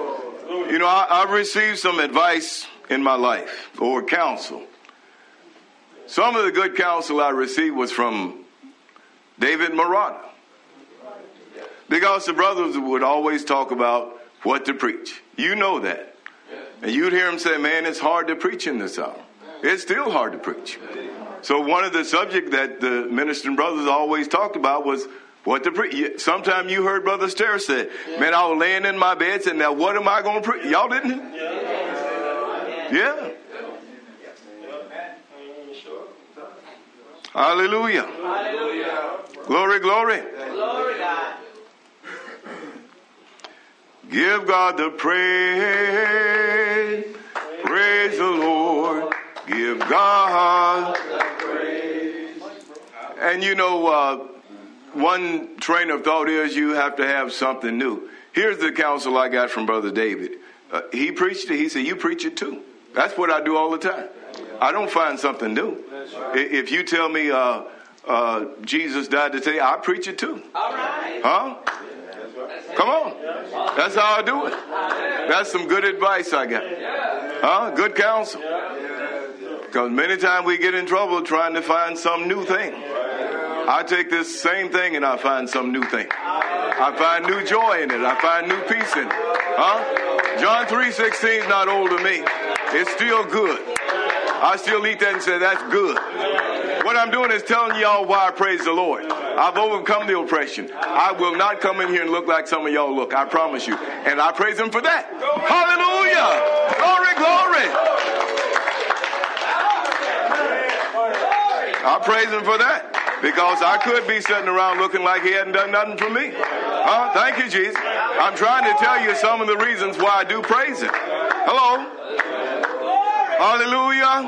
You know, I, I've received some advice in my life or counsel. Some of the good counsel I received was from David Marata. Because the brothers would always talk about what to preach. You know that. And you'd hear him say, man, it's hard to preach in this hour. It's still hard to preach. So one of the subjects that the ministering brothers always talked about was what to preach. Sometime you heard Brother Ster say, man, I was laying in my bed saying, now what am I going to preach? Y'all didn't? Yeah. Hallelujah. Hallelujah. Glory, glory. Glory, God. Give God the praise. Praise the Lord. Give God the praise. And you know, uh, one train of thought is you have to have something new. Here's the counsel I got from Brother David. Uh, he preached it. He said, you preach it too. That's what I do all the time. I don't find something new. If you tell me uh, uh, Jesus died to tell you, I preach it too. All right. Huh? Come on. That's how I do it. That's some good advice I got. Huh? Good counsel. Because many times we get in trouble trying to find some new thing. I take this same thing and I find some new thing. I find new joy in it. I find new peace in it. Huh? John three sixteen is not old to me. It's still good. I still eat that and say, that's good. What I'm doing is telling y'all why I praise the Lord. I've overcome the oppression. I will not come in here and look like some of y'all look. I promise you. And I praise him for that. Hallelujah. Glory, glory. I praise him for that. Because I could be sitting around looking like he hadn't done nothing for me. Huh? Thank you, Jesus. I'm trying to tell you some of the reasons why I do praise him. Hello. Hallelujah.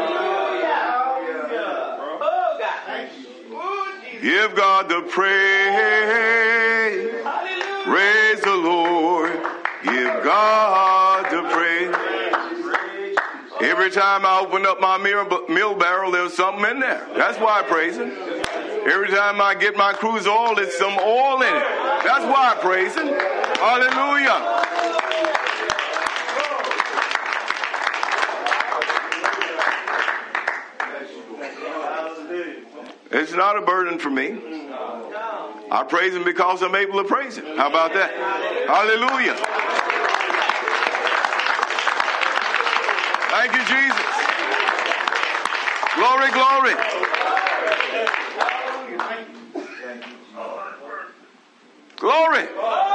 Give God the praise. Praise the Lord. Give God the praise. Every time I open up my mill barrel, there's something in there. That's why I praise him. Every time I get my cruise oil, there's some oil in it. That's why I praise him. Hallelujah. It's not a burden for me. I praise him because I'm able to praise him. How about that? Hallelujah. Thank you, Jesus. Glory, glory. Glory.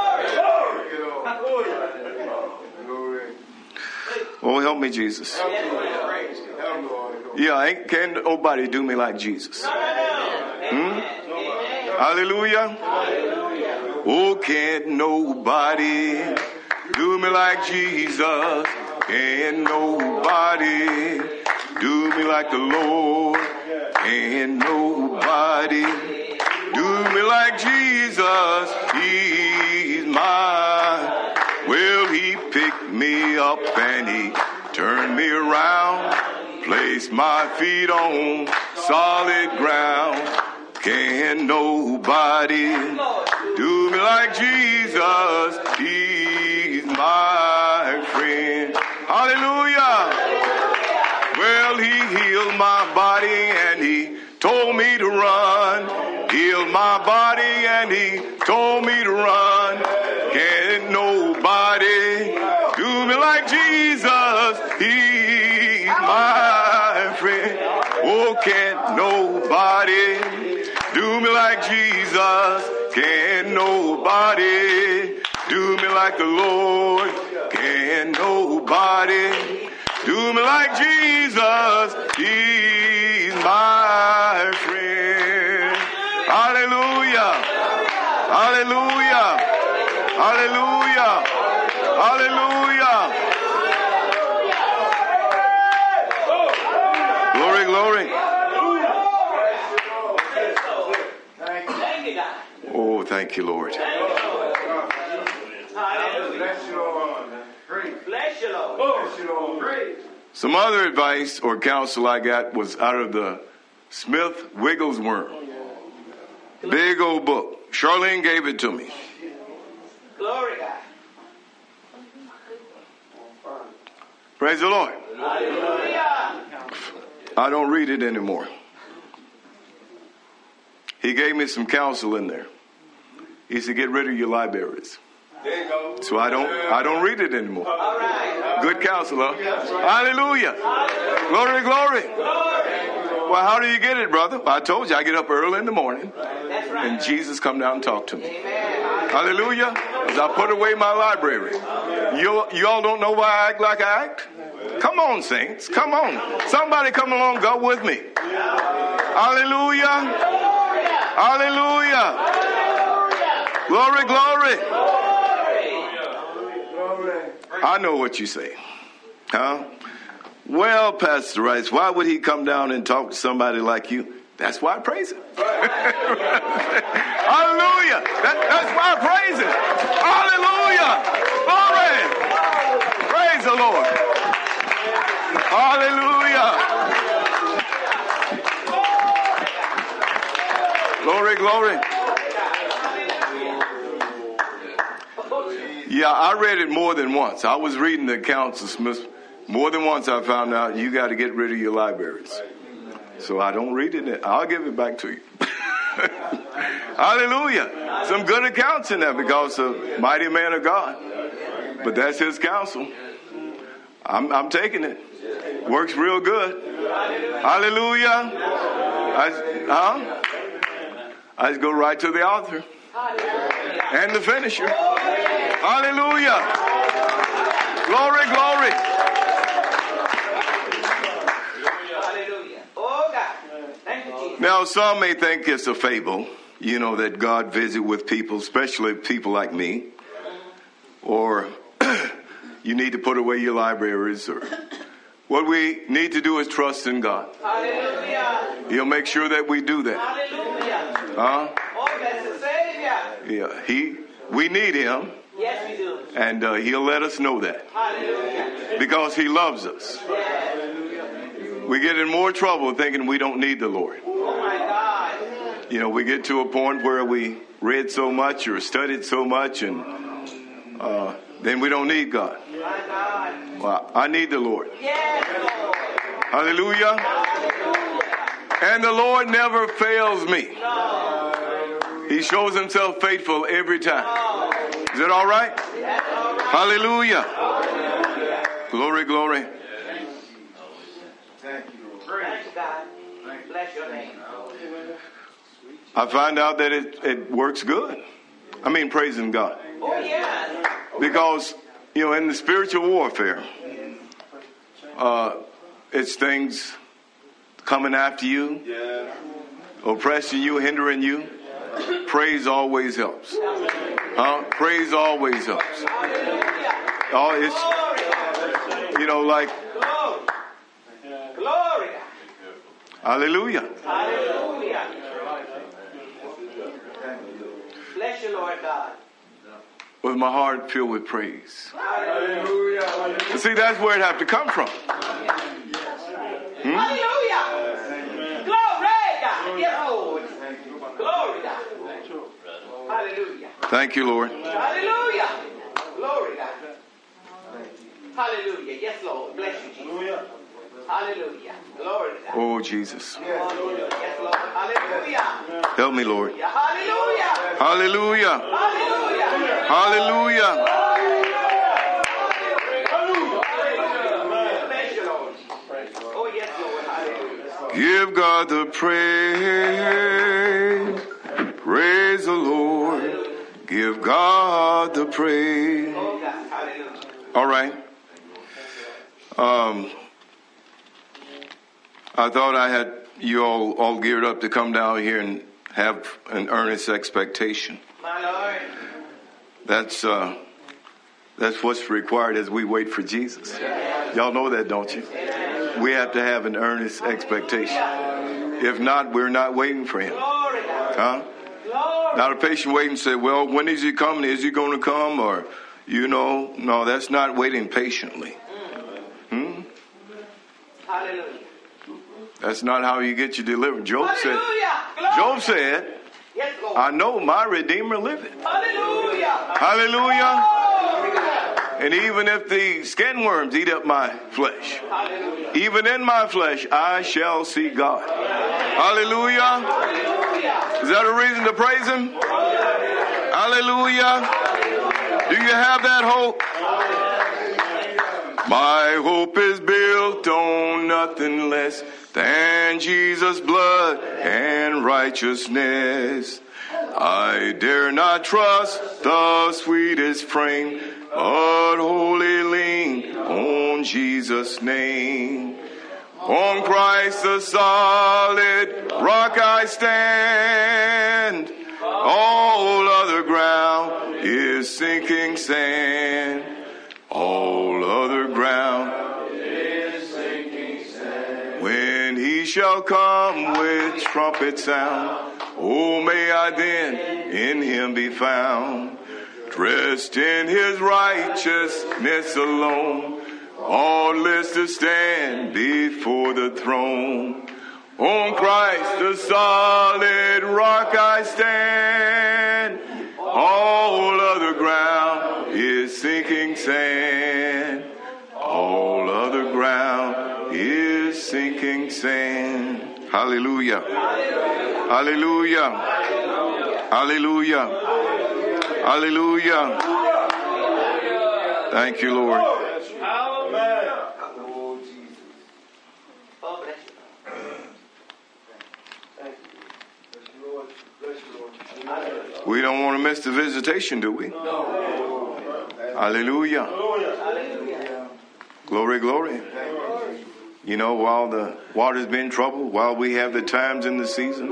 Oh, help me, Jesus. Yeah, ain't can't nobody do me like Jesus. Hmm? Hallelujah. Oh, can't nobody do me like Jesus. Can't nobody do me like the Lord. Can't nobody do me like Jesus. He's mine. Well, he picked me up and he turned me around. Placed my feet on solid ground. Can't nobody do me like Jesus. He's my friend. Hallelujah. Well, he healed my body and he told me to run. Healed my body and he told me to run. Can't nobody do me like Jesus. He's my friend. Oh, can't nobody do me like Jesus. Can't nobody do me like the Lord. Can't nobody do me like Jesus. He's my friend. Hallelujah. Hallelujah. Hallelujah. Hallelujah. Glory, glory. Oh, thank you, Lord. Some other advice or counsel I got was out of the Smith Wigglesworth. Big old book. Charlene gave it to me. Glory God. Praise the Lord. Hallelujah. I don't read it anymore. He gave me some counsel in there. He said, get rid of your libraries. There you go. So I don't I don't read it anymore. All right. Good counsel, huh? Hallelujah. Glory, glory. Well, how do you get it, brother? I told you, I get up early in the morning, That's right. and Jesus come down and talk to me. Amen. Hallelujah. As I put away my library. You, you all don't know why I act like I act? Come on, saints. Come on. Somebody come along, go with me. Hallelujah. Hallelujah. Glory, glory. I know what you say. Huh? Well, Pastor Rice, why would he come down and talk to somebody like you? That's why I praise him. Hallelujah. That, that's why I praise him. Hallelujah. Glory. Praise the Lord. Hallelujah. Glory, glory. Yeah, I read it more than once. I was reading the accounts of Smith. More than once I found out you got to get rid of your libraries. So I don't read it. I'll give it back to you. Hallelujah. Some good accounts in there because of mighty man of God. But that's his counsel. I'm, I'm taking it. Works real good. Hallelujah. I, huh? I just go right to the author and the finisher. Hallelujah. Glory, glory. Hallelujah. Oh, God. Thank you, Jesus. Now, some may think it's a fable, you know, that God visit with people, especially people like me, or you need to put away your libraries, or what we need to do is trust in God. Hallelujah. He'll make sure that we do that. Hallelujah. Huh? Oh, that's the Savior. Yeah, he, we need him, Yes, we do. and uh, he'll let us know that Hallelujah. because he loves us. Yes. We get in more trouble thinking we don't need the Lord. Oh, my God. You know, we get to a point where we read so much or studied so much, and uh, then we don't need God. My God. Well, I need the Lord. Yes, Lord. Hallelujah. Hallelujah. And the Lord never fails me. No. He shows himself faithful every time. No. Is it all right? That's all right. Hallelujah. Hallelujah. Glory, glory. Thank you, God. Bless your name. I find out that it, it works good. I mean, praising God. Oh, yes. Because, you know, in the spiritual warfare, uh, it's things coming after you, Yeah. oppressing you, hindering you. Praise always helps. Huh? Praise always helps. Hallelujah. Oh, it's, Glory. you know, like, Glory. Glory. hallelujah. Hallelujah. Bless you, Lord God. With my heart filled with praise. Hallelujah. And see, that's where it have to come from. Hallelujah. Glory, God. Yes, Lord. Glory, God. Hallelujah. Thank you, Lord. Hallelujah. Glory, God. Hallelujah. Yes, Lord. Bless you, Jesus. Hallelujah. Glory to God. Oh, Jesus. Hallelujah. Yes, Lord. Hallelujah. Help me, Lord. Hallelujah. Hallelujah. Hallelujah. Hallelujah. Bless you, Lord. Oh, yes, Lord. Hallelujah. Give God the praise. Praise the Lord. Give God the praise. Oh, God. Hallelujah. All right. Um, I thought I had you all, all geared up to come down here and have an earnest expectation. My Lord. That's uh, that's what's required as we wait for Jesus. Y'all know that, don't you? We have to have an earnest expectation. If not, we're not waiting for him. Glory, God. Huh? Glory. Not a patient waiting and say, well, when is he coming? Is he going to come? Or, you know, no, that's not waiting patiently. Hmm? Hallelujah. That's not how you get your deliverance. Job said, Hallelujah. Glory. Job said, Yes, Lord. I know my Redeemer liveth. Hallelujah. Hallelujah. Glory, God. And even if the skin worms eat up my flesh, even in my flesh, I shall see God. Hallelujah. Is that a reason to praise him? Hallelujah. Do you have that hope? My hope is built on nothing less than Jesus' blood and righteousness. I dare not trust the sweetest frame, but wholly lean on Jesus' name. On Christ the solid rock I stand. All other ground is sinking sand. All other ground is sinking sand. When he shall come with trumpet sound, oh, may I then in him be found, dressed in his righteousness alone, faultless to stand before the throne. On Christ the solid rock I stand. All other ground is sinking sand. All other ground is sinking sand. Hallelujah. Hallelujah. Hallelujah. Hallelujah. Thank you, Lord. We don't want to miss the visitation, do we? Hallelujah. Glory, glory. You know, while the water's been troubled, while we have the times in the season.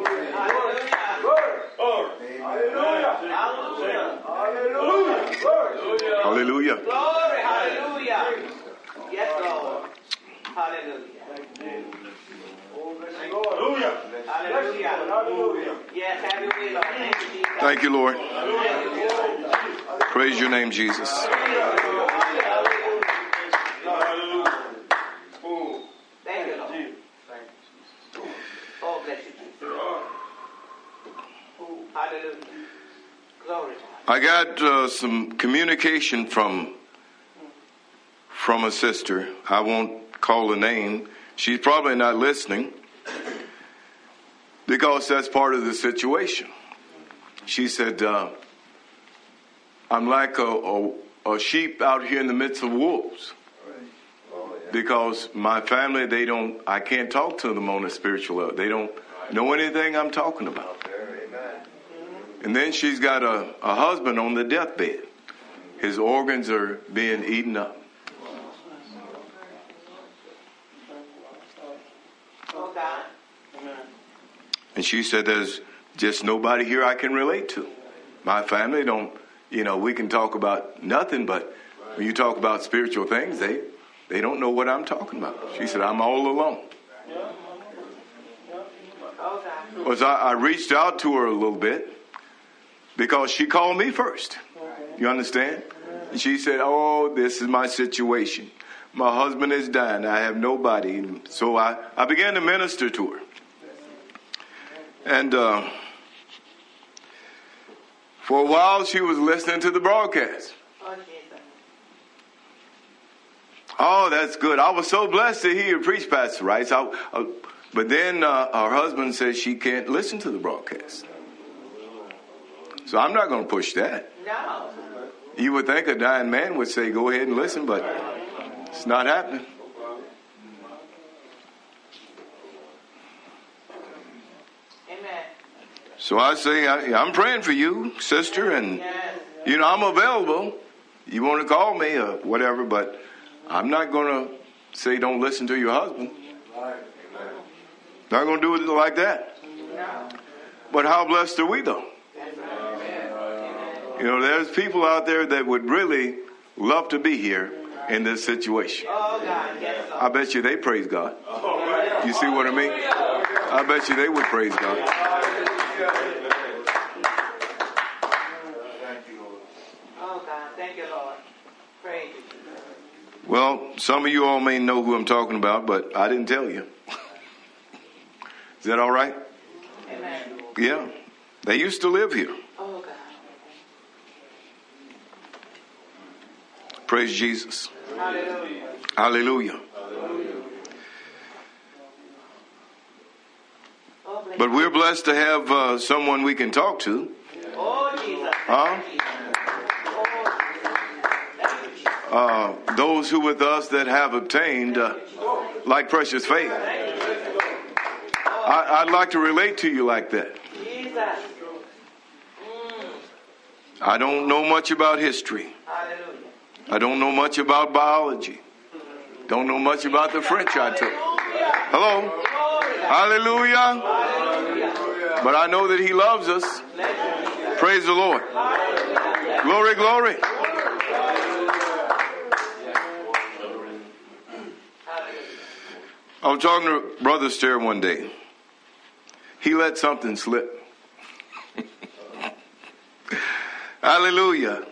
Hallelujah. Glory, hallelujah. Yes, Lord. Hallelujah. Hallelujah. Hallelujah. Yes, have your way, Lord. Thank you, Jesus. Thank you, Lord. Praise your name, Jesus. Thank you, Lord. Oh, bless you, Jesus. Hallelujah. Glory to God. I got uh, some communication from from a sister. I won't call the name. She's probably not listening because that's part of the situation. She said, uh, I'm like a, a, a sheep out here in the midst of wolves because my family, they don't, I can't talk to them on a spiritual level. They don't know anything I'm talking about. And then she's got a, a husband on the deathbed. His organs are being eaten up. Oh, God. And she said, there's just nobody here I can relate to. My family don't, you know, we can talk about nothing, but when you talk about spiritual things, they, they don't know what I'm talking about. She said, I'm all alone. Oh, God. Well, so I, I reached out to her a little bit because she called me first. You understand? And she said, oh, this is my situation. My husband is dying. I have nobody. So I, I began to minister to her. And uh, for a while, she was listening to the broadcast. Oh, Jesus. Oh, that's good. I was so blessed to hear you preach, Pastor Rice. I, I, but then uh, her husband says she can't listen to the broadcast. So I'm not going to push that. No. You would think a dying man would say, go ahead and listen, but it's not happening. Amen. So I say, I, I'm praying for you, sister, and, Yes. you know, I'm available. You want to call me or whatever, but I'm not going to say don't listen to your husband. Not going to do it like that. No. But how blessed are we, though? You know, there's people out there that would really love to be here in this situation. Oh, God. Yes, Lord. I bet you they praise God. You see what I mean? I bet you they would praise God. Oh, God. Thank you, Lord. Praise you. Well, some of you all may know who I'm talking about, but I didn't tell you. Is that all right? Amen. Yeah. They used to live here. Oh, God. Praise Jesus. Hallelujah. Hallelujah. Oh, bless But we're blessed to have uh, someone we can talk to. Oh, Jesus. Huh? Uh, those who with us that have obtained uh, like precious faith. I, I'd like to relate to you like that. Jesus. I don't know much about history. Hallelujah. I don't know much about biology. Don't know much about the French I took. Hello? Hallelujah. But I know that he loves us. Praise the Lord. Glory, glory. I was talking to Brother Stair one day. He let something slip. Hallelujah.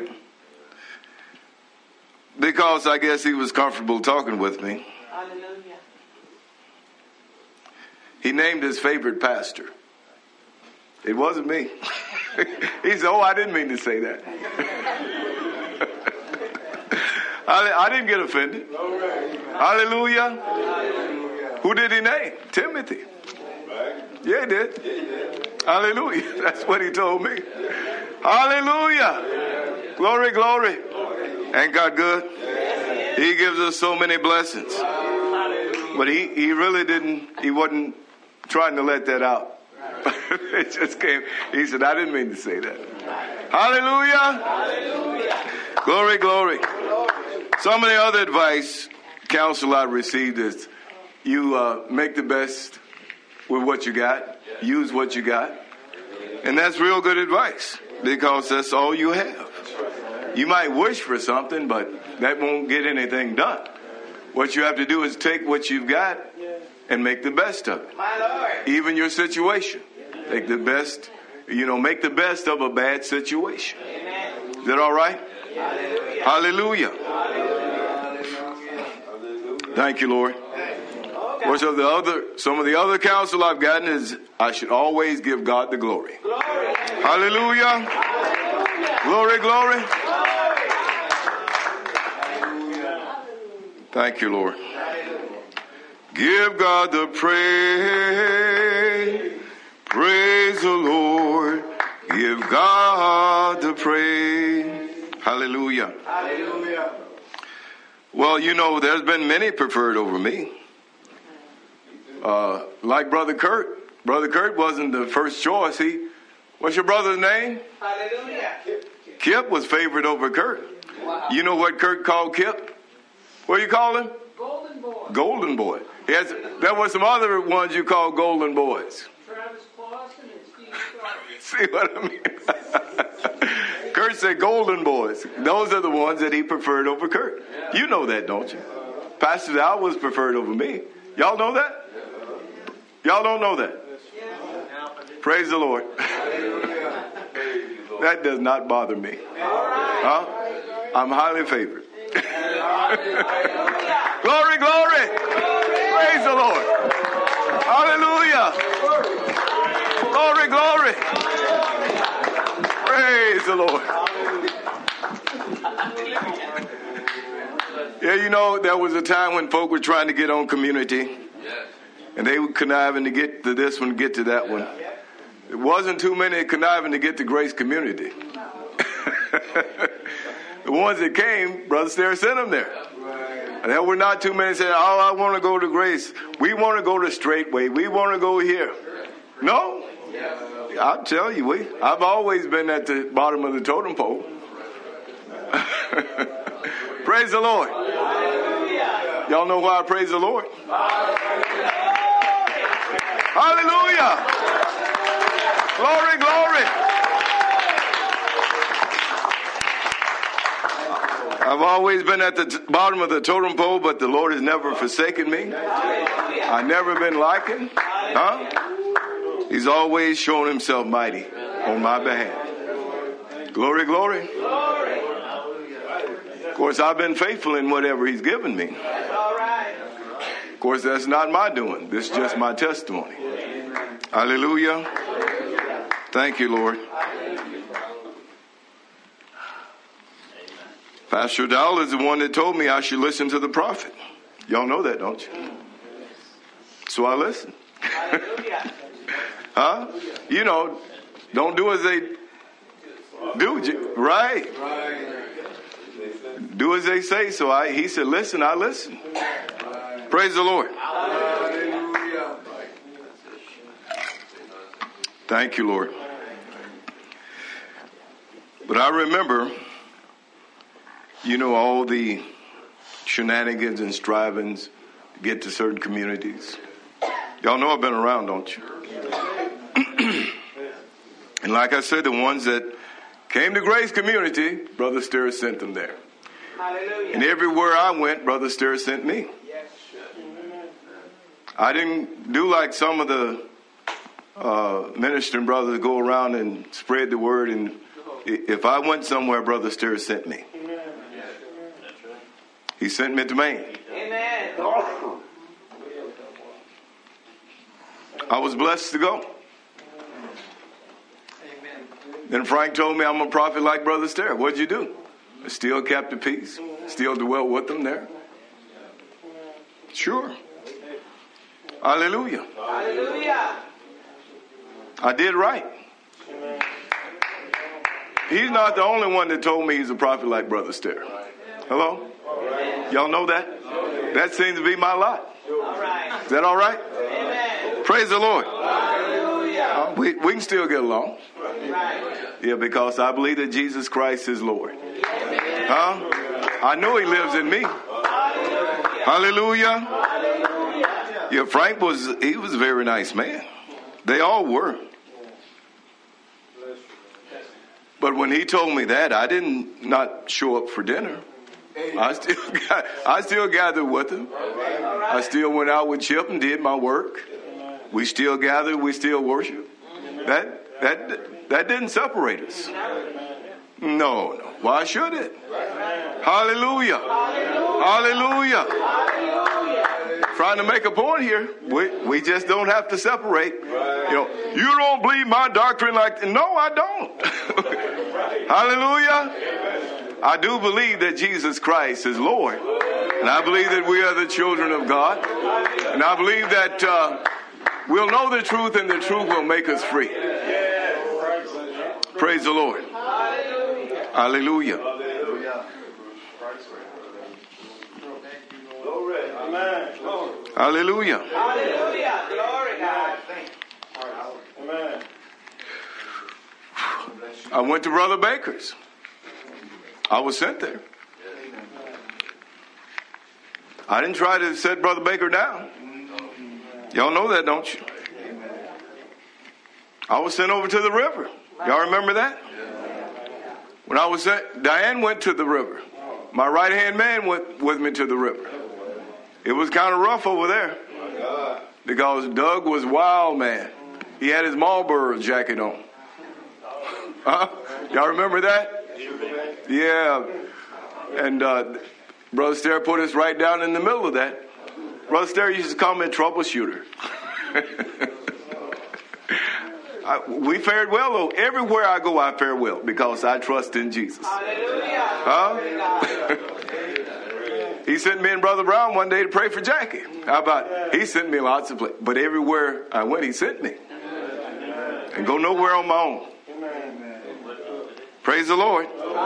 Because I guess he was comfortable talking with me. Hallelujah. He named his favorite pastor. It wasn't me. He said, oh, I didn't mean to say that. I, I didn't get offended. Hallelujah. Who did he name? Timothy. Yeah, he did. Hallelujah. That's what he told me. Hallelujah. Glory, glory. Ain't God good? He gives us so many blessings. But he, he really didn't, he wasn't trying to let that out. It just came. He said, I didn't mean to say that. Hallelujah. Glory, glory. Some of the other advice, counsel I received is you uh, make the best with what you got. Use what you got. And that's real good advice because that's all you have. You might wish for something, but that won't get anything done. What you have to do is take what you've got and make the best of it. My Lord. Even your situation. Make the best, you know, make the best of a bad situation. Amen. Is that all right? Hallelujah. Hallelujah. Thank you, Lord. Okay. Which of the other, some of the other counsel I've gotten is I should always give God the glory. Glory. Hallelujah. Glory, glory. Thank you, Lord. Give God the praise. Praise the Lord. Give God the praise. Hallelujah. Hallelujah. Well, you know, there's been many preferred over me. Uh, like Brother Kurt. Brother Kurt wasn't the first choice. He, what's your brother's name? Hallelujah. Kip was favored over Kurt. Wow. You know what Kurt called Kip? What do you call him? Golden boy. Golden boy. Yes, there were some other ones you called golden boys. Travis Clausen and Steve Stark. See what I mean? Kurt said golden boys. Those are the ones that he preferred over Kurt. You know that, don't you? Pastor Al was preferred over me. Y'all know that? Y'all don't know that? Praise the Lord. That does not bother me. Huh? I'm highly favored. Glory, glory. Praise the Lord. Hallelujah. Glory, glory. Praise the Lord. Yeah, you know, there was a time when folk were trying to get on Community. And they were conniving to get to this one, get to that one. It wasn't too many conniving to get to Grace Community. The ones that came, Brother Stair sent them there. And there were not too many saying, oh, I want to go to Grace. We want to go to Straightway. We want to go here. No. I'll tell you, we, I've always been at the bottom of the totem pole. Praise the Lord. Y'all know why I praise the Lord? Hallelujah. Glory, glory. I've always been at the t- bottom of the totem pole, but the Lord has never forsaken me. I've never been like him. Huh? He's always shown himself mighty on my behalf. Glory, glory. Of course, I've been faithful in whatever he's given me. Of course, that's not my doing. This is just my testimony. Hallelujah. Thank you, Lord. Pastor Dowell is the one that told me I should listen to the prophet. Y'all know that, don't you? So I listen. Huh? You know, don't do as they do, right? Do as they say. So I, he said, listen, I listen. Praise the Lord. Thank you, Lord. But I remember, you know, all the shenanigans and strivings to get to certain communities. Y'all know I've been around, don't you? And like I said, the ones that came to Grace Community, Brother Steer sent them there. Hallelujah. And everywhere I went, Brother Steer sent me. Yes. I didn't do like some of the uh, ministering brothers go around and spread the word. And if I went somewhere, Brother Steer sent me. He sent me to Maine. Amen. I was blessed to go. Then Frank told me I'm a prophet like Brother Steer. What'd you do? I still kept the peace. Still dwelt with them there. Sure. Hallelujah. Hallelujah. I did right. He's not the only one that told me he's a prophet like Brother Steer. Hello? Y'all know that? That seems to be my lot. Is that all right? Praise the Lord. Uh, we, we can still get along. Yeah, because I believe that Jesus Christ is Lord. Huh? I know he lives in me. Hallelujah. Yeah, Frank was, he was a very nice man. They all were. But when he told me that, I didn't not show up for dinner. I still got, I still gathered with him. I still went out with Chip and did my work. We still gathered. We still worship. That that that didn't separate us. No, no. Why should it? Hallelujah. Hallelujah. Trying to make a point here. We we just don't have to separate. You know, you don't believe my doctrine like no, I don't. Hallelujah. I do believe that Jesus Christ is Lord. And I believe that we are the children of God. And I believe that uh, we'll know the truth and the truth will make us free. Praise the Lord. Hallelujah. Hallelujah. Hallelujah. Glory God. Amen. I went to Brother Baker's. I was sent there. I didn't try to set Brother Baker down. Y'all know that, don't you? I was sent over to the river. Y'all remember that? When I was sent, Diane went to the river. My right-hand man went with me to the river. It was kind of rough over there because Doug was wild, man. He had his Marlboro jacket on. Huh? Y'all remember that? Yeah. And uh, Brother Steer put us right down in the middle of that. Brother Steer used to call me a troubleshooter. I, we fared well, though. Everywhere I go, I fare well because I trust in Jesus. Hallelujah. Huh? He sent me and Brother Brown one day to pray for Jackie. How about, he sent me lots of places, but everywhere I went, he sent me. And go nowhere on my own. Praise the Lord.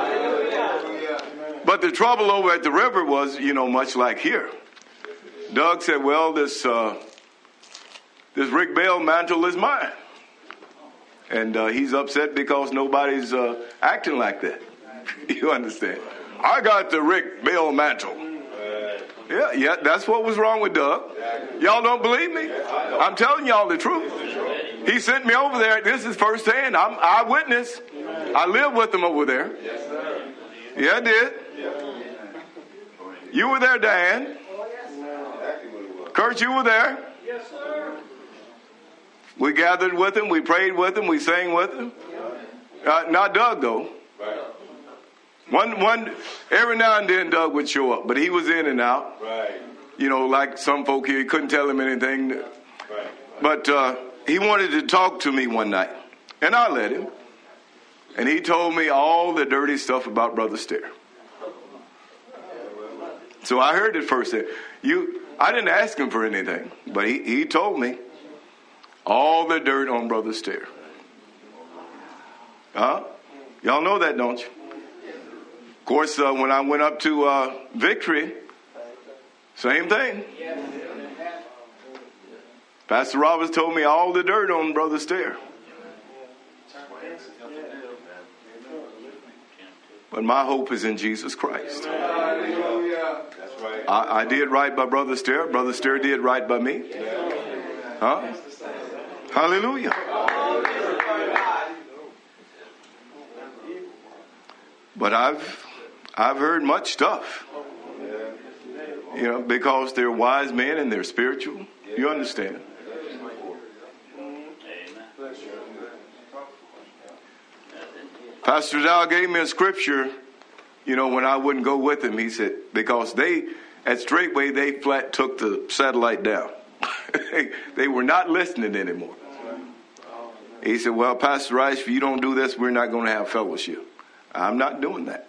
But the trouble over at the river was, you know, much like here. Doug said, well, this uh, this Rick Bell mantle is mine. And uh, he's upset because nobody's uh, acting like that. You understand? I got the Rick Bell mantle. Yeah, yeah, that's what was wrong with Doug. Y'all don't believe me? I'm telling y'all the truth. He sent me over there. This is firsthand. I'm eyewitness. I lived with him over there. Yeah, I did. You were there, Diane. Kurt, you were there. Yes, sir. We gathered with him. We prayed with him. We sang with him. Uh, not Doug, though. One, one, every now and then Doug would show up, but he was in and out. Right. You know, like some folk here, you couldn't tell him anything. Right. But uh, he wanted to talk to me one night, and I let him. And he told me all the dirty stuff about Brother Steer. So I heard it first. You, I didn't ask him for anything, but he, he told me all the dirt on Brother Stair. Huh? Y'all know that, don't you? Of course, uh, when I went up to uh, Victory, same thing. Pastor Roberts told me all the dirt on Brother Stair. But my hope is in Jesus Christ. I, I did right by Brother Stair. Brother Stair did right by me. Huh? Hallelujah. But I've I've heard much stuff. You know, because they're wise men and they're spiritual. You understand? Pastor Dow gave me a scripture, you know, when I wouldn't go with him. He said, because they, at Straightway, they flat took the satellite down. they, they were not listening anymore. He said, well, Pastor Rice, if you don't do this, we're not going to have fellowship. I'm not doing that.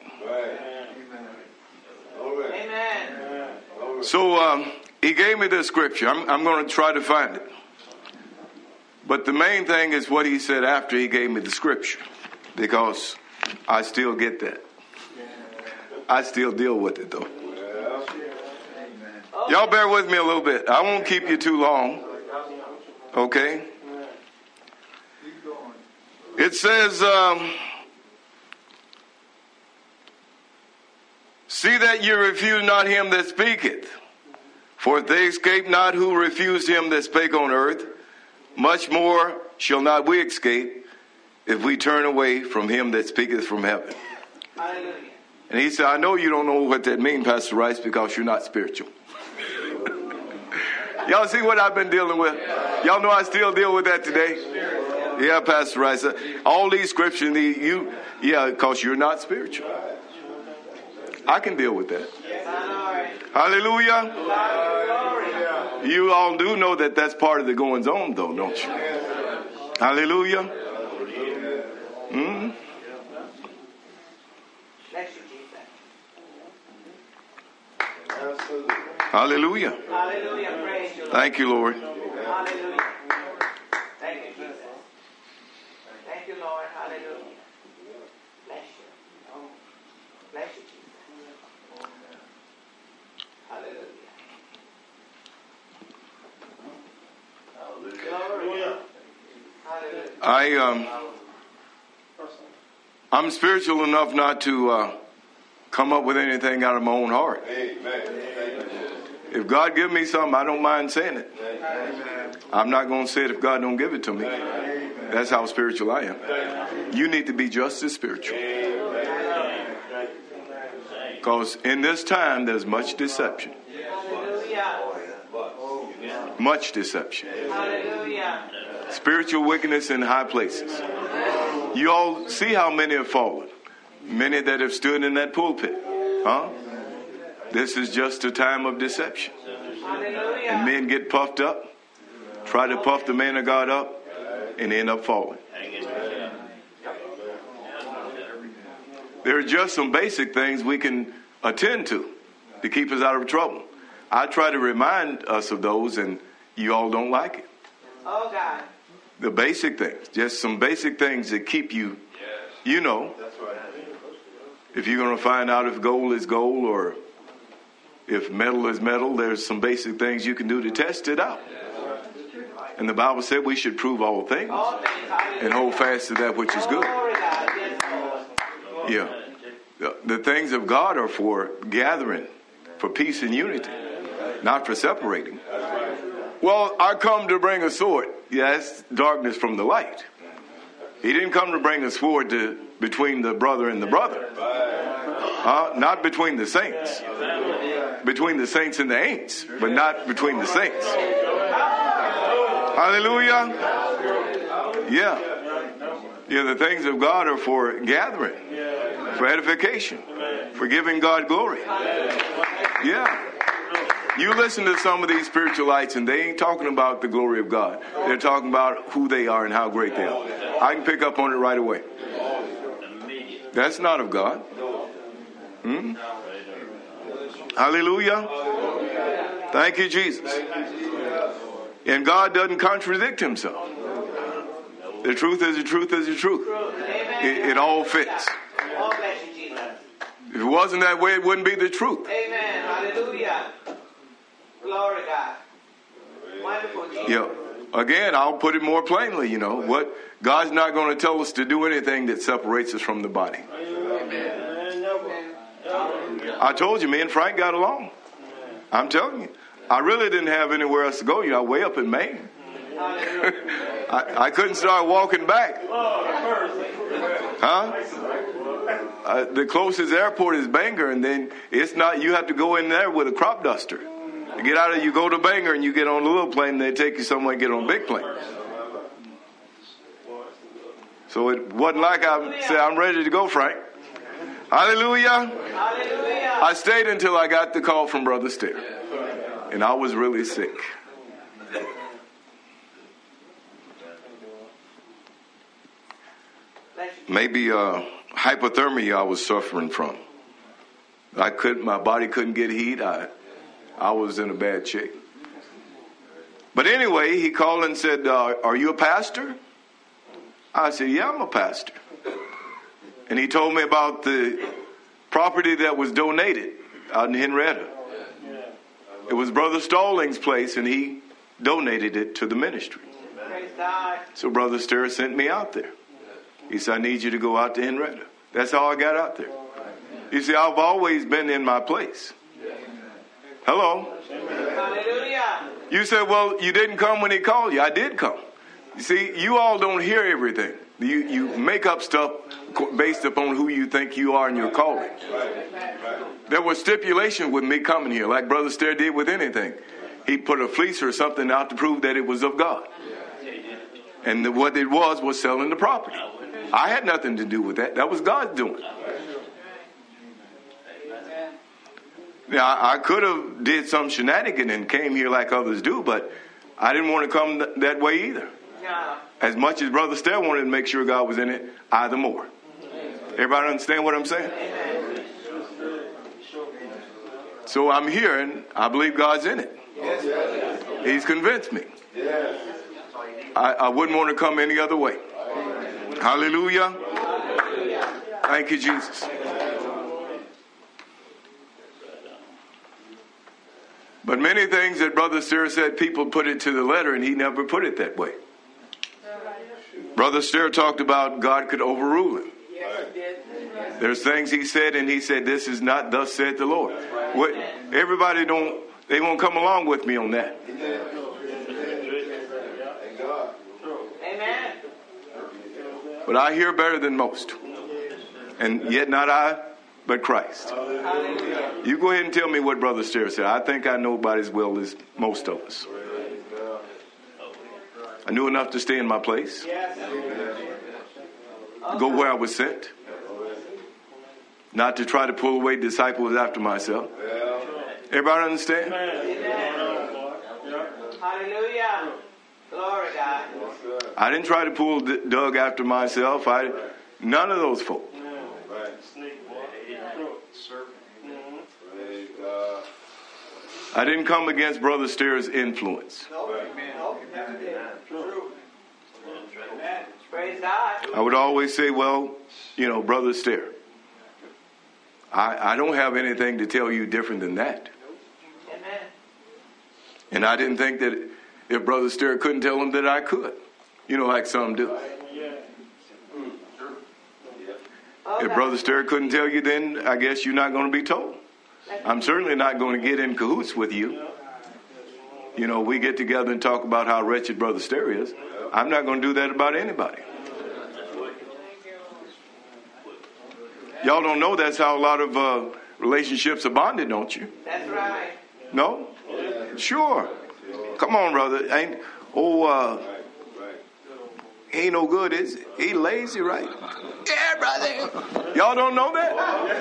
Amen. So um, he gave me this scripture. I'm, I'm going to try to find it. But the main thing is what he said after he gave me the scripture. Because I still get that. I still deal with it, though. Y'all bear with me a little bit. I won't keep you too long. Okay? It says, um, see that you refuse not him that speaketh. For if they escape not who refused him that spake on earth, much more shall not we escape, if we turn away from him that speaketh from heaven. Hallelujah. And he said, I know you don't know what that means, Pastor Rice, because you're not spiritual. Y'all see what I've been dealing with? Y'all know I still deal with that today? Yeah, Pastor Rice. All these scriptures, the, you, yeah, because you're not spiritual. I can deal with that. Hallelujah. You all do know that that's part of the goings on, though, don't you? Hallelujah. Mm-hmm. Hallelujah. Hallelujah. Praise you, Lord. Thank you, Lord. Hallelujah. Thank you, Jesus. Thank you, Lord. Hallelujah. Bless you. Bless you, Jesus. Hallelujah. Hallelujah. Hallelujah. I um, I'm spiritual enough not to uh, come up with anything out of my own heart. If God give me something, I don't mind saying it. I'm not going to say it if God don't give it to me. That's how spiritual I am. You need to be just as spiritual. Because in this time, there's much deception. Much deception. Spiritual wickedness in high places. You all see how many have fallen. Many that have stood in that pulpit. Huh? This is just a time of deception. And men get puffed up, try to puff the man of God up, and end up falling. There are just some basic things we can attend to to keep us out of trouble. I try to remind us of those, and you all don't like it. Oh, God. The basic things, just some basic things that keep you, you know, if you're going to find out if gold is gold or if metal is metal, there's some basic things you can do to test it out. And the Bible said we should prove all things and hold fast to that which is good. Yeah. The, the things of God are for gathering, for peace and unity, not for separating. Well, I come to bring a sword. Yeah, that's darkness from the light. He didn't come to bring a sword to between the brother and the brother. Uh, not between the saints. Between the saints and the ain'ts, but not between the saints. Hallelujah. Yeah. Yeah, the things of God are for gathering, for edification, for giving God glory. Yeah. You listen to some of these spiritualites and they ain't talking about the glory of God. They're talking about who they are and how great they are. I can pick up on it right away. That's not of God. Hmm? Hallelujah. Thank you, Jesus. And God doesn't contradict himself. The truth is the truth is the truth. It, it all fits. If it wasn't that way, it wouldn't be the truth. Amen. Hallelujah. Glory to God. Wonderful, Jesus. Yeah. Again, I'll put it more plainly, you know, what God's not going to tell us to do anything that separates us from the body. I told you, me and Frank got along. I'm telling you. I really didn't have anywhere else to go. You know, way up in Maine. I, I couldn't start walking back. Huh? Uh, the closest airport is Bangor, and then it's not, you have to go in there with a crop duster. You get out of, you go to Bangor and you get on a little plane, and they take you somewhere and get on a big plane. So it wasn't like I said, I'm ready to go, Frank. Hallelujah. Hallelujah. I stayed until I got the call from Brother Stair. And I was really sick. Maybe uh, hypothermia I was suffering from. I couldn't, my body couldn't get heat. I, I was in a bad shape. But anyway, he called and said, uh, are you a pastor? I said, yeah, I'm a pastor. And he told me about the property that was donated out in Henrietta. It was Brother Stallings' place, and he donated it to the ministry. Praise God. So Brother Stair sent me out there. He said, I need you to go out to Henrietta. That's how I got out there. You see, I've always been in my place. Hello? Hallelujah. You said, well, you didn't come when he called you. I did come. You see, you all don't hear everything. You, you make up stuff based upon who you think you are in your calling. There was stipulation with me coming here, like Brother Stair did with anything. He put a fleece or something out to prove that it was of God. And the, what it was was selling the property. I had nothing to do with that. That was God's doing. Now, I, I could have did some shenanigan and came here like others do, but I didn't want to come th- that way either. As much as Brother Stair wanted to make sure God was in it, I the more. Everybody understand what I'm saying? So I'm here, and I believe God's in it. He's convinced me. I, I wouldn't want to come any other way. Hallelujah. Thank you, Jesus. But many things that Brother Stair said, people put it to the letter, and he never put it that way. Brother Stair talked about God could overrule him. There's things he said, and he said, this is not thus said the Lord. What, everybody don't, they won't come along with me on that. Amen. But I hear better than most. And yet not I, but Christ. You go ahead and tell me what Brother Stair said. I think I know about as well as most of us. I knew enough to stay in my place. To go where I was sent. Not to try to pull away disciples after myself. Everybody understand? Hallelujah. Glory God. I didn't try to pull D- Doug after myself. I none of those folk. I didn't come against Brother Stair's influence. Praise God. I would always say, well, you know, Brother Stair, I, I don't have anything to tell you different than that. Amen. And I didn't think that if Brother Stair couldn't tell him that I could. You know, like some do. If Brother Stair couldn't tell you, then I guess you're not going to be told. I'm certainly not going to get in cahoots with you. You know, we get together and talk about how wretched Brother Stair is. I'm not going to do that about anybody. Y'all don't know that's how a lot of uh, relationships are bonded, don't you? That's right. No? Sure. Come on, brother. Ain't oh uh ain't no good, is it? He lazy, right? Yeah, brother. Y'all don't know that?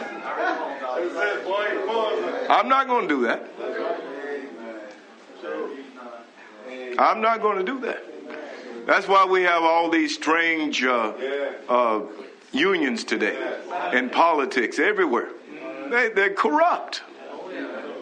I'm not going to do that. I'm not going to do that. That's why we have all these strange uh, uh, unions today and politics everywhere. They, they're corrupt.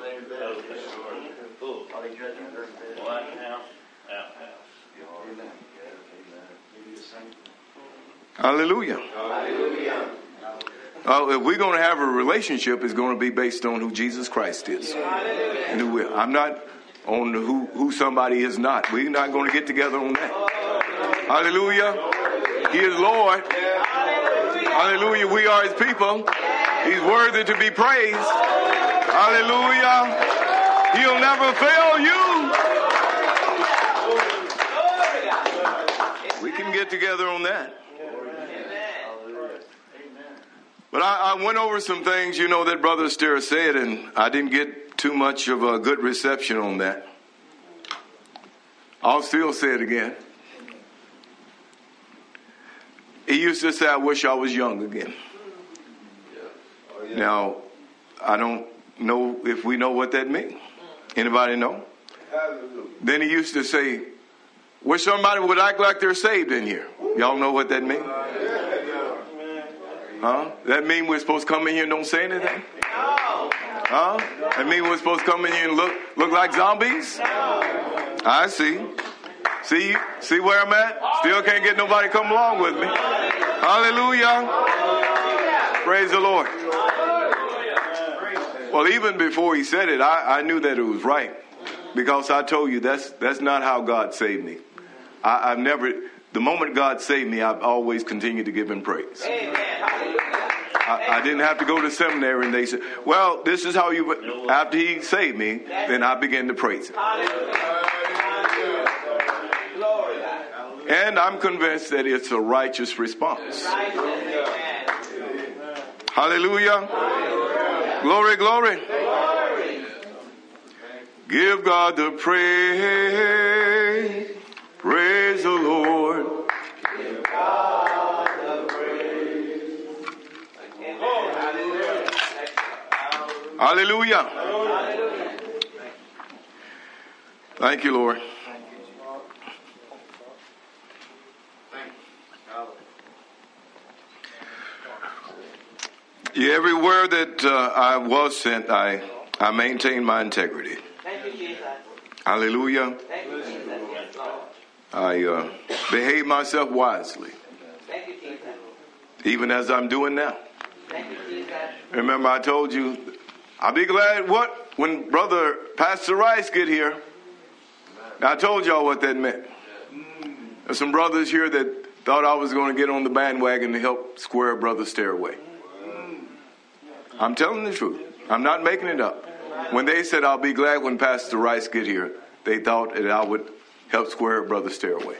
Hallelujah. Hallelujah. Uh, if we're going to have a relationship, it's going to be based on who Jesus Christ is. Hallelujah. And who we are. I'm not on who, who somebody is not. We're not going to get together on that. Hallelujah. He is Lord. Hallelujah. We are his people. He's worthy to be praised. Hallelujah. He'll never fail you. We can get together on that. But I, I went over some things, you know, that Brother Stare said, and I didn't get too much of a good reception on that. I'll still say it again. He used to say, I wish I was young again. Now, I don't know if we know what that means. Anybody know? Then he used to say, wish somebody would act like they're saved in here. Y'all know what that means? Huh? That mean we're supposed to come in here and don't say anything? Huh? That mean we're supposed to come in here and look look like zombies? I see. See, see where I'm at? Still can't get nobody come along with me. Hallelujah. Praise the Lord. Well, even before he said it, I, I knew that it was right. Because I told you that's that's not how God saved me. I, I've never, the moment God saved me, I've always continued to give him praise. I, I didn't have to go to seminary and they said, well, this is how you, after he saved me, then I began to praise him. And I'm convinced that it's a righteous response. Hallelujah. Glory, glory. Give God the praise. Praise the Lord. Give God the praise. Hallelujah. Thank you, Lord. Yeah, everywhere that uh, I was sent, I, I maintained my integrity. Thank you, Jesus. Hallelujah. Thank you, Jesus. Yes, Lord. I uh, behaved myself wisely. Thank you, Jesus. Even as I'm doing now. Thank you, Jesus. Remember, I told you, I'll be glad what when Brother Pastor Rice get here. I told y'all what that meant. There's some brothers here that thought I was going to get on the bandwagon to help square Brother Stairway. I'm telling the truth. I'm not making it up. When they said, I'll be glad when Pastor Rice get here, they thought that I would help square Brother Stairway.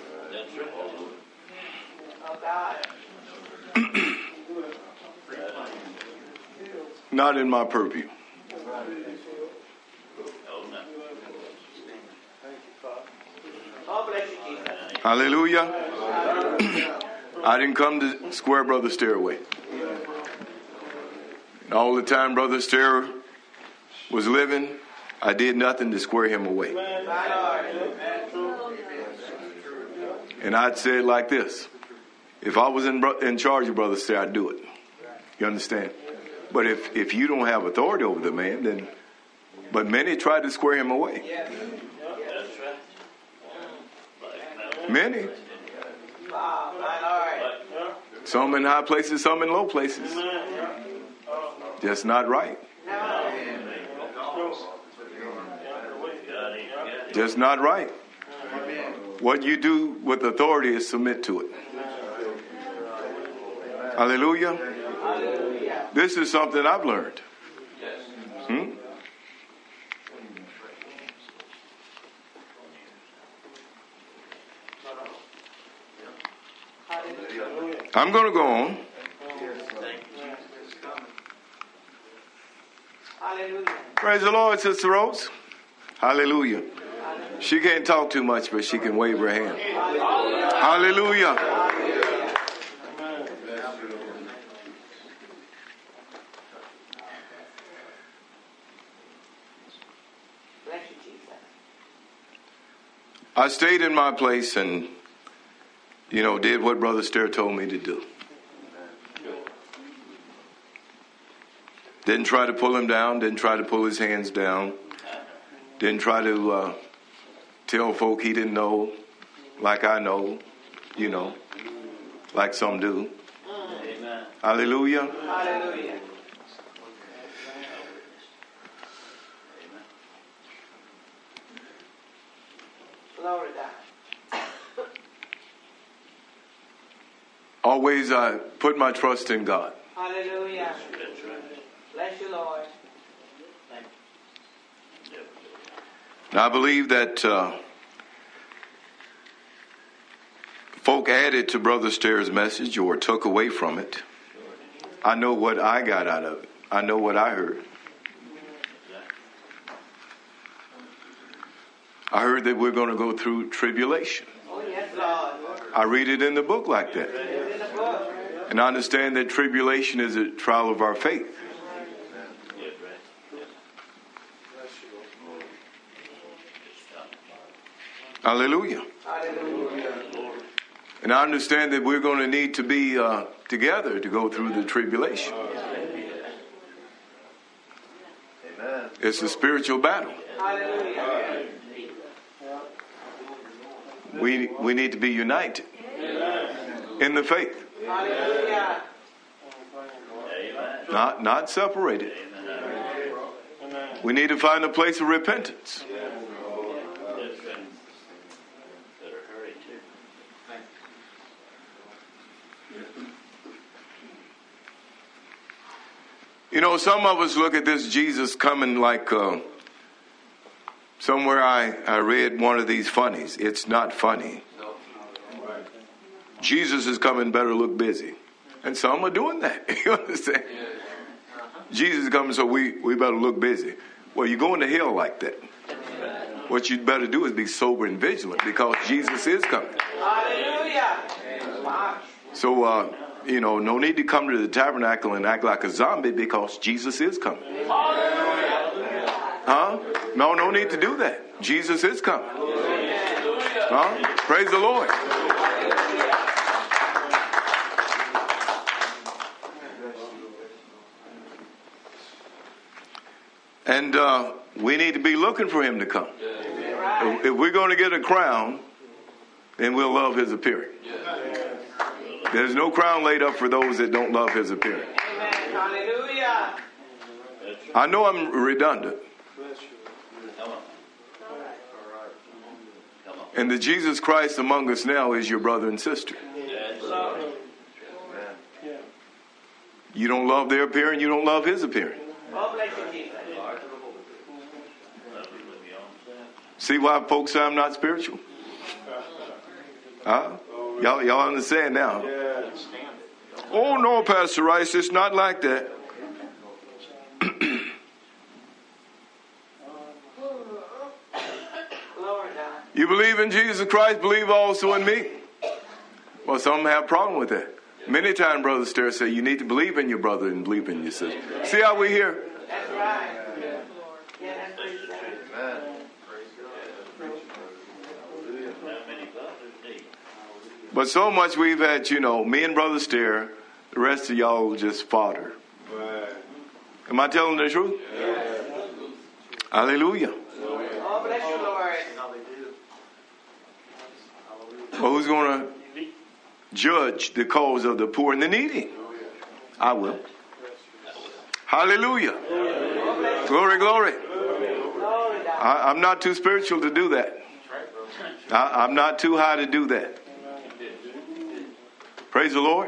Not in my purview. Hallelujah. I didn't come to square Brother Stairway. All the time Brother Stair was living, I did nothing to square him away. And I'd say it like this. If I was in, in charge of Brother Stair, I'd do it. You understand? But if, if you don't have authority over the man, then... But many tried to square him away. Many. Some in high places, some in low places. Just not right. Just not right. What you do with authority is submit to it. Hallelujah. This is something I've learned. Hmm? I'm going to go on. Hallelujah. Praise the Lord, Sister Rose. Hallelujah. She can't talk too much, but she can wave her hand. Hallelujah. Bless you, Jesus. I stayed in my place and, you know, did what Brother Stair told me to do. Didn't try to pull him down. Didn't try to pull his hands down. Didn't try to uh, tell folk he didn't know like I know, you know. like some do. Amen. Hallelujah. Hallelujah. Glory to God. Always I put my trust in God. Hallelujah. Bless you, Lord. And I believe that uh, folk added to Brother Stair's message or took away from it. I know what I got out of it. I know what I heard. I heard that we're going to go through tribulation. Oh, yes, Lord. I read it in the book like that. It's in the book. And I understand that tribulation is a trial of our faith. Hallelujah. Hallelujah. And I understand that we're going to need to be uh, together to go through the tribulation. Amen. It's a spiritual battle. Hallelujah. We we need to be united in the faith, Hallelujah. not not separated. We need to find a place of repentance. You know, some of us look at this Jesus coming like uh, somewhere I, I read one of these funnies. It's not funny. Jesus is coming, better look busy. And some are doing that. You understand? Jesus is coming, so we, we better look busy. Well, you're going to hell like that. What you'd better do is be sober and vigilant because Jesus is coming. Hallelujah. So, uh, you know, no need to come to the tabernacle and act like a zombie because Jesus is coming. Huh? No, no need to do that. Jesus is coming. Huh? Praise the Lord. And uh, we need to be looking for him to come. If we're going to get a crown, then we'll love his appearing. There's no crown laid up for those that don't love his appearing. Amen. Hallelujah. I know I'm redundant. And the Jesus Christ among us now is your brother and sister. You don't love their appearing, you don't love his appearing. Oh, bless you, Jesus. See why folks say I'm not spiritual? Huh? Y'all, y'all understand now? Oh no, Pastor Rice, it's not like that. You believe in Jesus Christ, believe also in me. Well, some have a problem with that. Many times, Brother Stair say you need to believe in your brother and believe in your sister. See how we here? That's right. Yeah, that's pretty sad. But so much we've had, you know, me and Brother Stair, the rest of y'all just fodder. Am I telling the truth? Hallelujah. Oh, bless you, Lord. Well, who's going to judge the cause of the poor and the needy? I will. Hallelujah. Glory, glory. I, I'm not too spiritual to do that. I, I'm not too high to do that. Praise the Lord.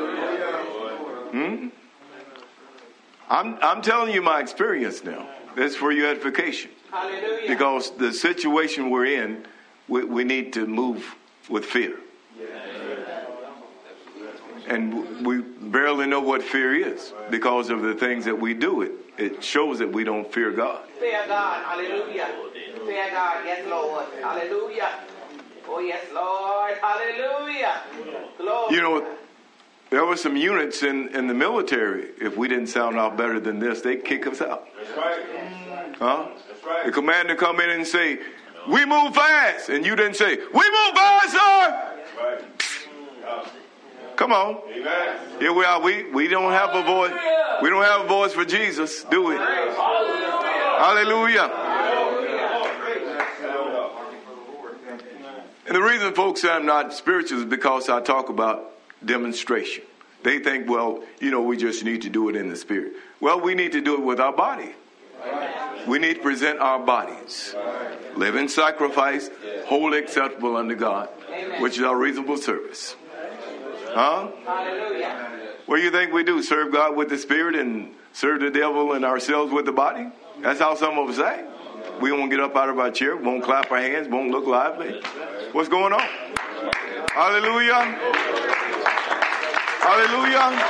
Hmm? I'm I'm telling you my experience now. That's for your edification. Hallelujah. Because the situation we're in, we, we need to move with fear. And we barely know what fear is because of the things that we do. It it shows that we don't fear God. Fear God. Hallelujah. Fear God. Yes, Lord. Hallelujah. Oh, yes, Lord. Hallelujah. Glory. You know, there were some units in, in the military. If we didn't sound out better than this, they'd kick us out. That's right. Huh? That's right. The commander come in and say, "We move fast," and you didn't say, "We move fast, sir." Right. Come on. Amen. Here we are. We we don't have a voice. We don't have a voice for Jesus, do we? Hallelujah. And the reason folks say I'm not spiritual is because I talk about demonstration. They think, well, you know, we just need to do it in the spirit. Well, we need to do it with our body. We need to present our bodies. Living sacrifice, wholly acceptable unto God, which is our reasonable service. Huh? What do you think we do? Serve God with the spirit and serve the devil and ourselves with the body? That's how some of us act. We won't get up out of our chair, won't clap our hands, won't look lively. What's going on? Hallelujah. Hallelujah.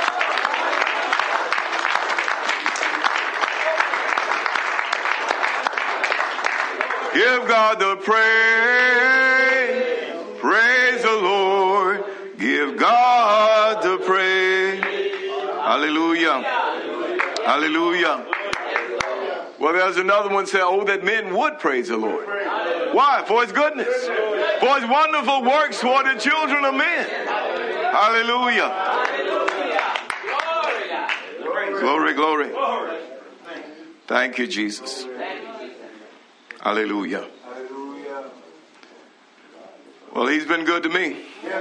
Give God the praise. Praise the Lord. Give God the praise. Hallelujah. Hallelujah. Well, there's another one saying, oh, that men would praise the Lord. Why? For his goodness. For his wonderful works toward the children of men. Hallelujah. Glory, glory. Thank you, Jesus. Hallelujah. Well, he's been good to me.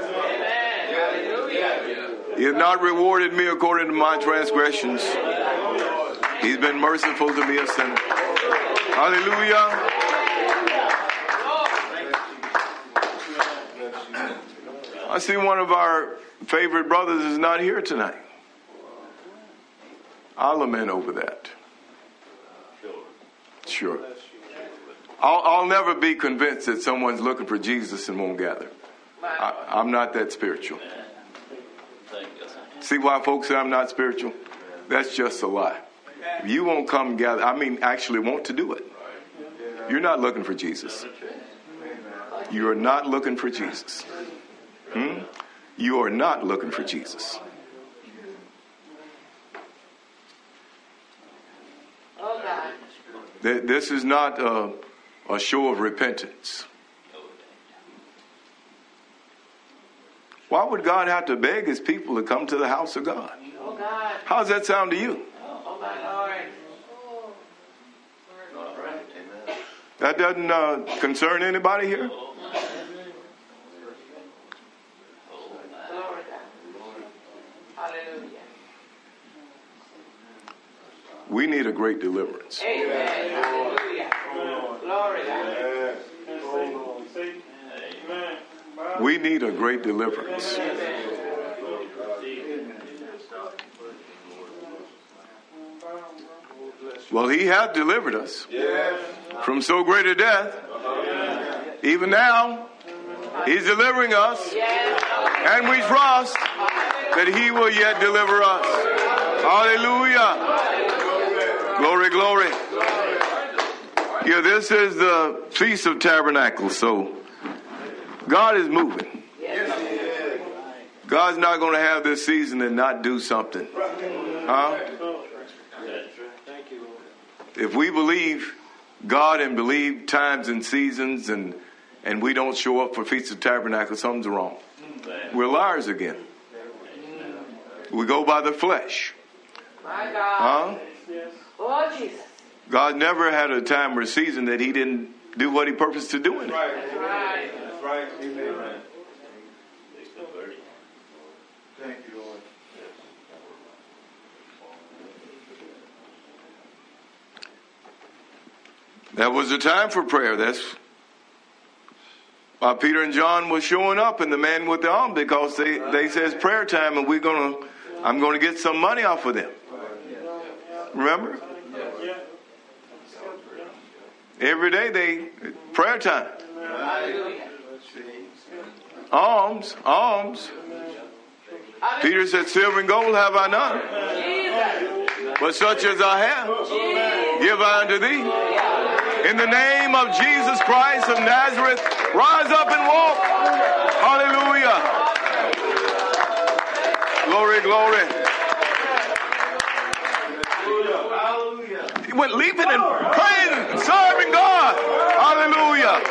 He has not rewarded me according to my transgressions. He's been merciful to me, a sinner. Hallelujah. I see one of our favorite brothers is not here tonight. I'll lament over that. Sure. I'll, I'll never be convinced that someone's looking for Jesus and won't gather. I, I'm not that spiritual. See why folks say I'm not spiritual? That's just a lie. If you won't come and gather, I mean actually want to do it, you're not looking for Jesus. You are not looking for Jesus. Hmm? You are not looking for Jesus. This is not a, a show of repentance. Why would God have to beg his people to come to the house of God? Oh God. How does that sound to you? Oh my Lord. That doesn't uh, concern anybody here? Glory God. Hallelujah. We need a great deliverance. Amen. Hallelujah. Glory God. We need a great deliverance. Well, he hath delivered us from so great a death. Even now, he's delivering us, and we trust that he will yet deliver us. Hallelujah. Glory, glory. Yeah, this is the Feast of Tabernacles, so God is moving. God's not going to have this season and not do something. Huh? If we believe God and believe times and seasons and and we don't show up for Feast of Tabernacles, something's wrong. We're liars again. We go by the flesh. My God. Huh? Oh, Jesus. God never had a time or season that he didn't do what he purposed to do in it. That's right. That's right. Amen. Thank you, Lord. That was the time for prayer. That's why Peter and John was showing up and the man with the arm, because they, they says prayer time and we're gonna I'm gonna get some money off of them. Remember? Every day they prayer time. Alms, alms. Peter said, silver and gold have I none, but such as I have, give I unto thee. In the name of Jesus Christ of Nazareth, rise up and walk. Hallelujah. Glory, glory. He went leaping and praying and serving God. Hallelujah.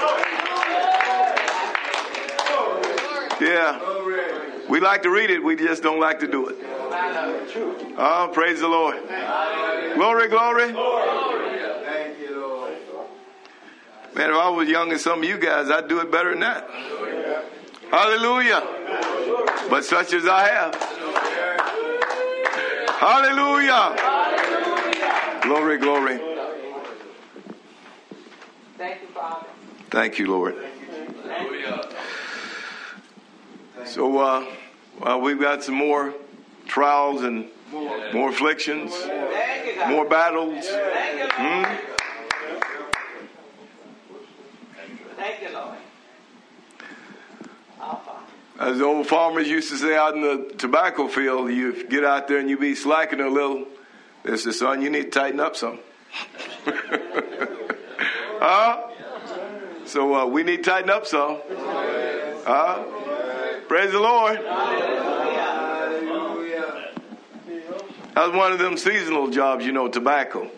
Yeah. We like to read it. We just don't like to do it. Oh, praise the Lord. Glory, glory. Man, if I was young as some of you guys, I'd do it better than that. Hallelujah. But such as I have. Hallelujah. Glory, glory. Thank you, Father. Thank you, Lord. So, uh, well, we've got some more trials and more afflictions, Thank you, God. more battles. Thank you, Lord. Hmm? Thank you, Lord. Our Father. As the old farmers used to say out in the tobacco field, you get out there and you be slacking a little. They say, son, you need to tighten up some. Huh? So uh, we need to tighten up some. Huh? Praise the Lord. That's one of them seasonal jobs, you know, tobacco.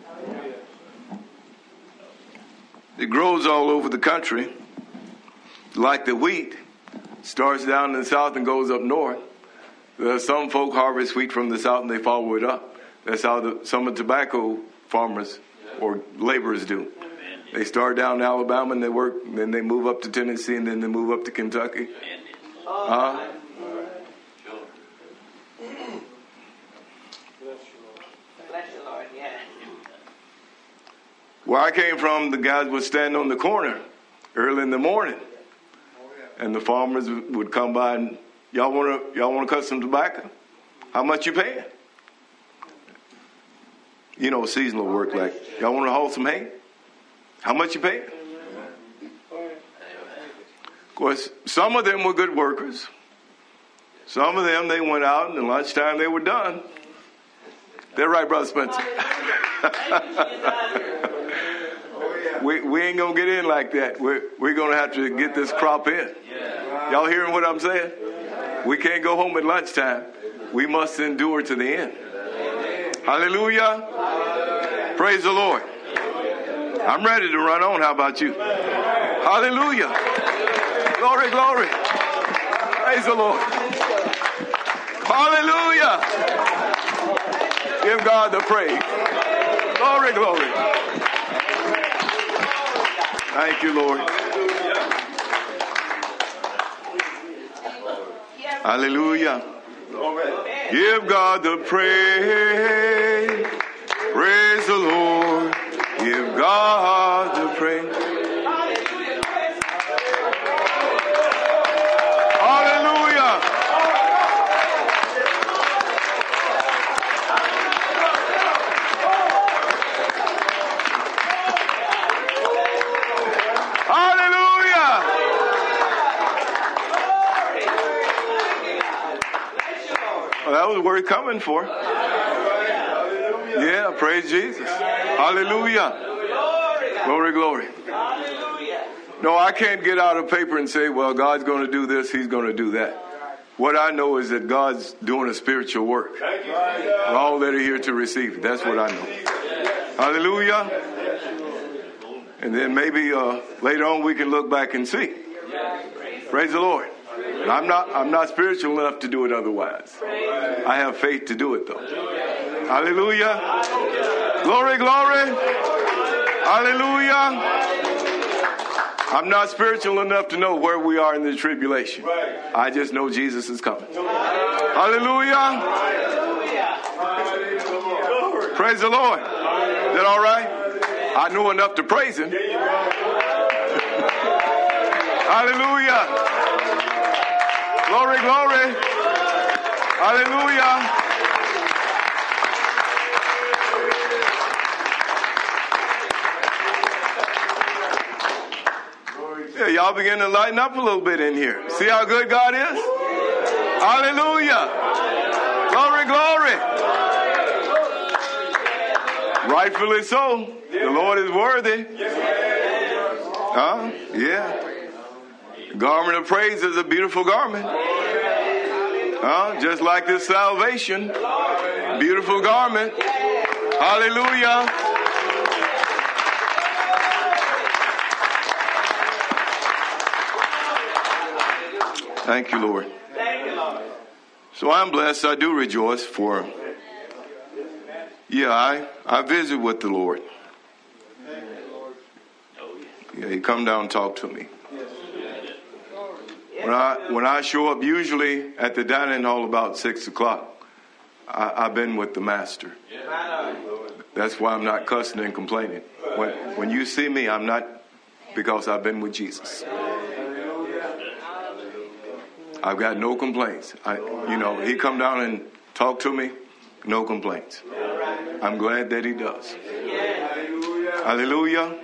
It grows all over the country, like the wheat. Starts down in the south and goes up north. Uh, some folk harvest wheat from the south and they follow it up. That's how the, some of the tobacco farmers or laborers do. They start down in Alabama and they work, and then they move up to Tennessee and then they move up to Kentucky. Uh, Bless you, Lord. Yes. where I came from, the guys would stand on the corner early in the morning. And the farmers would come by and, y'all want to y'all want to cut some tobacco? How much you paying? You know, seasonal work, like, y'all want to haul some hay? How much you paying? Of course, some of them were good workers. Some of them, they went out and at lunchtime they were done. They're right, Brother Spencer. we, we ain't going to get in like that. We're, we're going to have to get this crop in. Y'all hearing what I'm saying? We can't go home at lunchtime. We must endure to the end. Hallelujah. Praise the Lord. I'm ready to run on. How about you? Hallelujah. Glory, glory. Praise the Lord. Hallelujah. Give God the praise. Glory, glory. Thank you, Lord. Hallelujah. Give God the praise. Praise the Lord. Give God the praise. Hallelujah. Hallelujah. Well, that was worth coming for. Yeah, praise Jesus. Hallelujah. Glory, glory. No, I can't get out a paper and say, well, God's going to do this, he's going to do that. What I know is that God's doing a spiritual work. We're all that are here to receive it. That's what I know. Hallelujah. And then maybe uh, later on we can look back and see. Praise the Lord. I'm not I'm not spiritual enough to do it otherwise. I have faith to do it though. Hallelujah. Glory, glory. Hallelujah. I'm not spiritual enough to know where we are in the tribulation. I just know Jesus is coming. Hallelujah. Praise the Lord. Is that all right? I know enough to praise him. Hallelujah. Glory, glory. Hallelujah. Yeah, y'all begin to lighten up a little bit in here. See how good God is? Hallelujah. Glory, glory. Rightfully so. The Lord is worthy. Huh? Yeah. The garment of praise is a beautiful garment. Huh? Just like this salvation. Beautiful garment. Hallelujah. Thank you, Lord. Thank you, Lord. So I'm blessed. I do rejoice for, yeah, I, I visit with the Lord. Yeah, he come down and talk to me. When I when I show up, usually at the dining hall about six o'clock, I, I've been with the master. That's why I'm not cussing and complaining. When when you see me, I'm not, because I've been with Jesus. I've got no complaints. I, you know, he come down and talk to me, no complaints. I'm glad that he does. Hallelujah.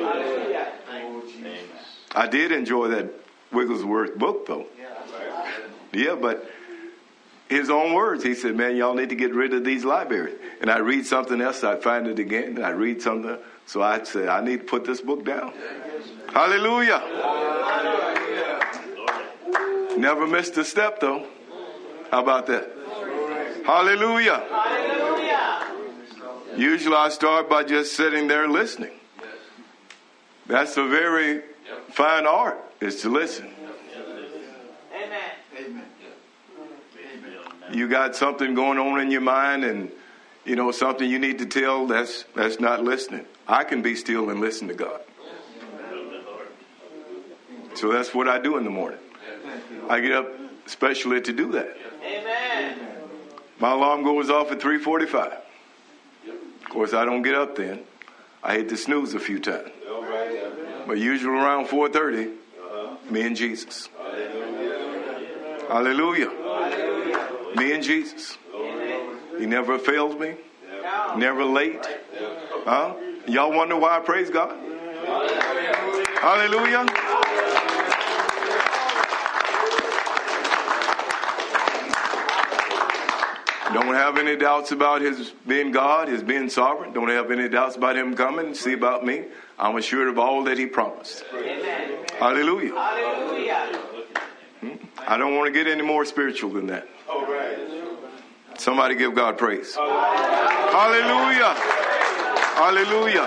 I did enjoy that Wigglesworth book, though. Yeah, but his own words, he said, man, y'all need to get rid of these libraries. And I read something else, I'd find it again, and I read something. So I said, I need to put this book down. Hallelujah. Never missed a step, though. How about that? Hallelujah. Hallelujah. Usually I start by just sitting there listening. That's a very fine art, is to listen. Amen. You got something going on in your mind and, you know, something you need to tell, that's that's not listening. I can be still and listen to God. So that's what I do in the morning. I get up especially to do that. Amen. My alarm goes off at three forty-five. Of course, I don't get up then. I hit the snooze a few times. But usually around four thirty, me and Jesus. Hallelujah. Me and Jesus. He never fails me. Never late. Huh? Y'all wonder why I praise God? Hallelujah. Don't have any doubts about his being God, his being sovereign. Don't have any doubts about him coming. See about me. I'm assured of all that he promised. Amen. Hallelujah. Hallelujah. I don't want to get any more spiritual than that. Somebody give God praise. Hallelujah. Hallelujah.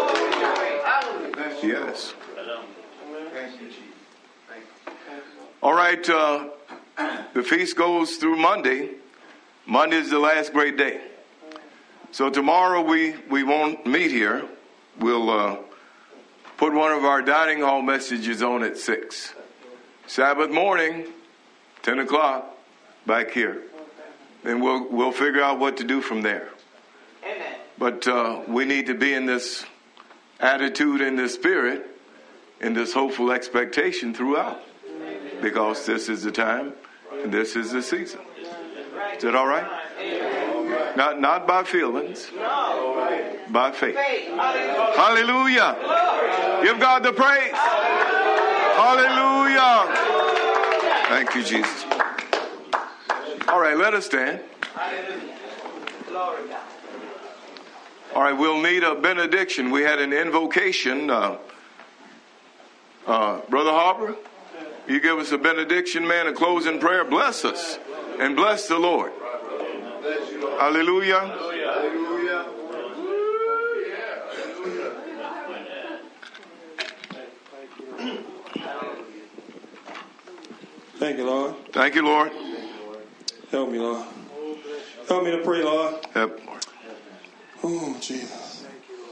Yes. All right. Uh, the feast goes through Monday. Monday is the last great day. So tomorrow we, we won't meet here. We'll uh, put one of our dining hall messages on at six. Sabbath morning, ten o'clock, back here. Then we'll we'll figure out what to do from there. Amen. But uh, we need to be in this attitude, in this spirit, in this hopeful expectation throughout. Because this is the time and this is the season. Is that all right? Amen. Not not by feelings, No. by faith. Faith. Hallelujah. Hallelujah. Give God the praise. Hallelujah. Thank you, Jesus. All right, let us stand. Hallelujah. Glory God. All right, we'll need a benediction. We had an invocation. Uh, uh, Brother Harper, you give us a benediction, man, a closing prayer. Bless us and bless the Lord. Hallelujah. Hallelujah. Thank you, Lord. Thank you, Lord. Help me, Lord. Help me to pray, Lord. Help, Lord. Oh, Jesus.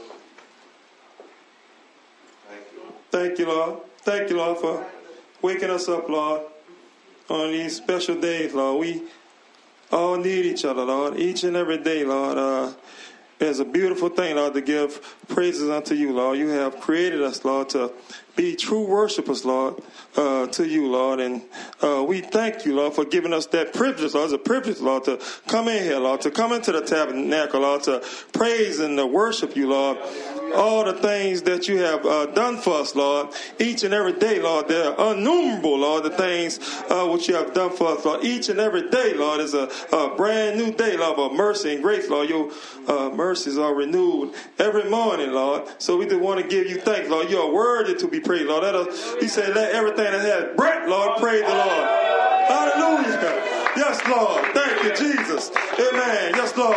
Thank you, Lord. Thank you, Lord, for waking us up, Lord, on these special days, Lord. We all need each other, Lord, each and every day, Lord. Uh, it's a beautiful thing, Lord, to give praises unto you, Lord. You have created us, Lord, to be true worshipers, Lord, uh, to you, Lord. And uh, we thank you, Lord, for giving us that privilege, Lord. It's a privilege, Lord, to come in here, Lord, to come into the tabernacle, Lord, to praise and to worship you, Lord. All the things that you have uh, done for us, Lord, each and every day, Lord, they're innumerable, Lord, the things uh, which you have done for us, Lord. Each and every day, Lord, is a, a brand new day, Lord, of mercy and grace, Lord. Your uh, mercies are renewed every morning, Lord. So we just want to give you thanks, Lord. You are worthy to be praised, Lord. Let us, he said, let everything that has breath, Lord, praise the Lord. Hallelujah. Yes, Lord. Thank you, Jesus. Amen. Yes, Lord.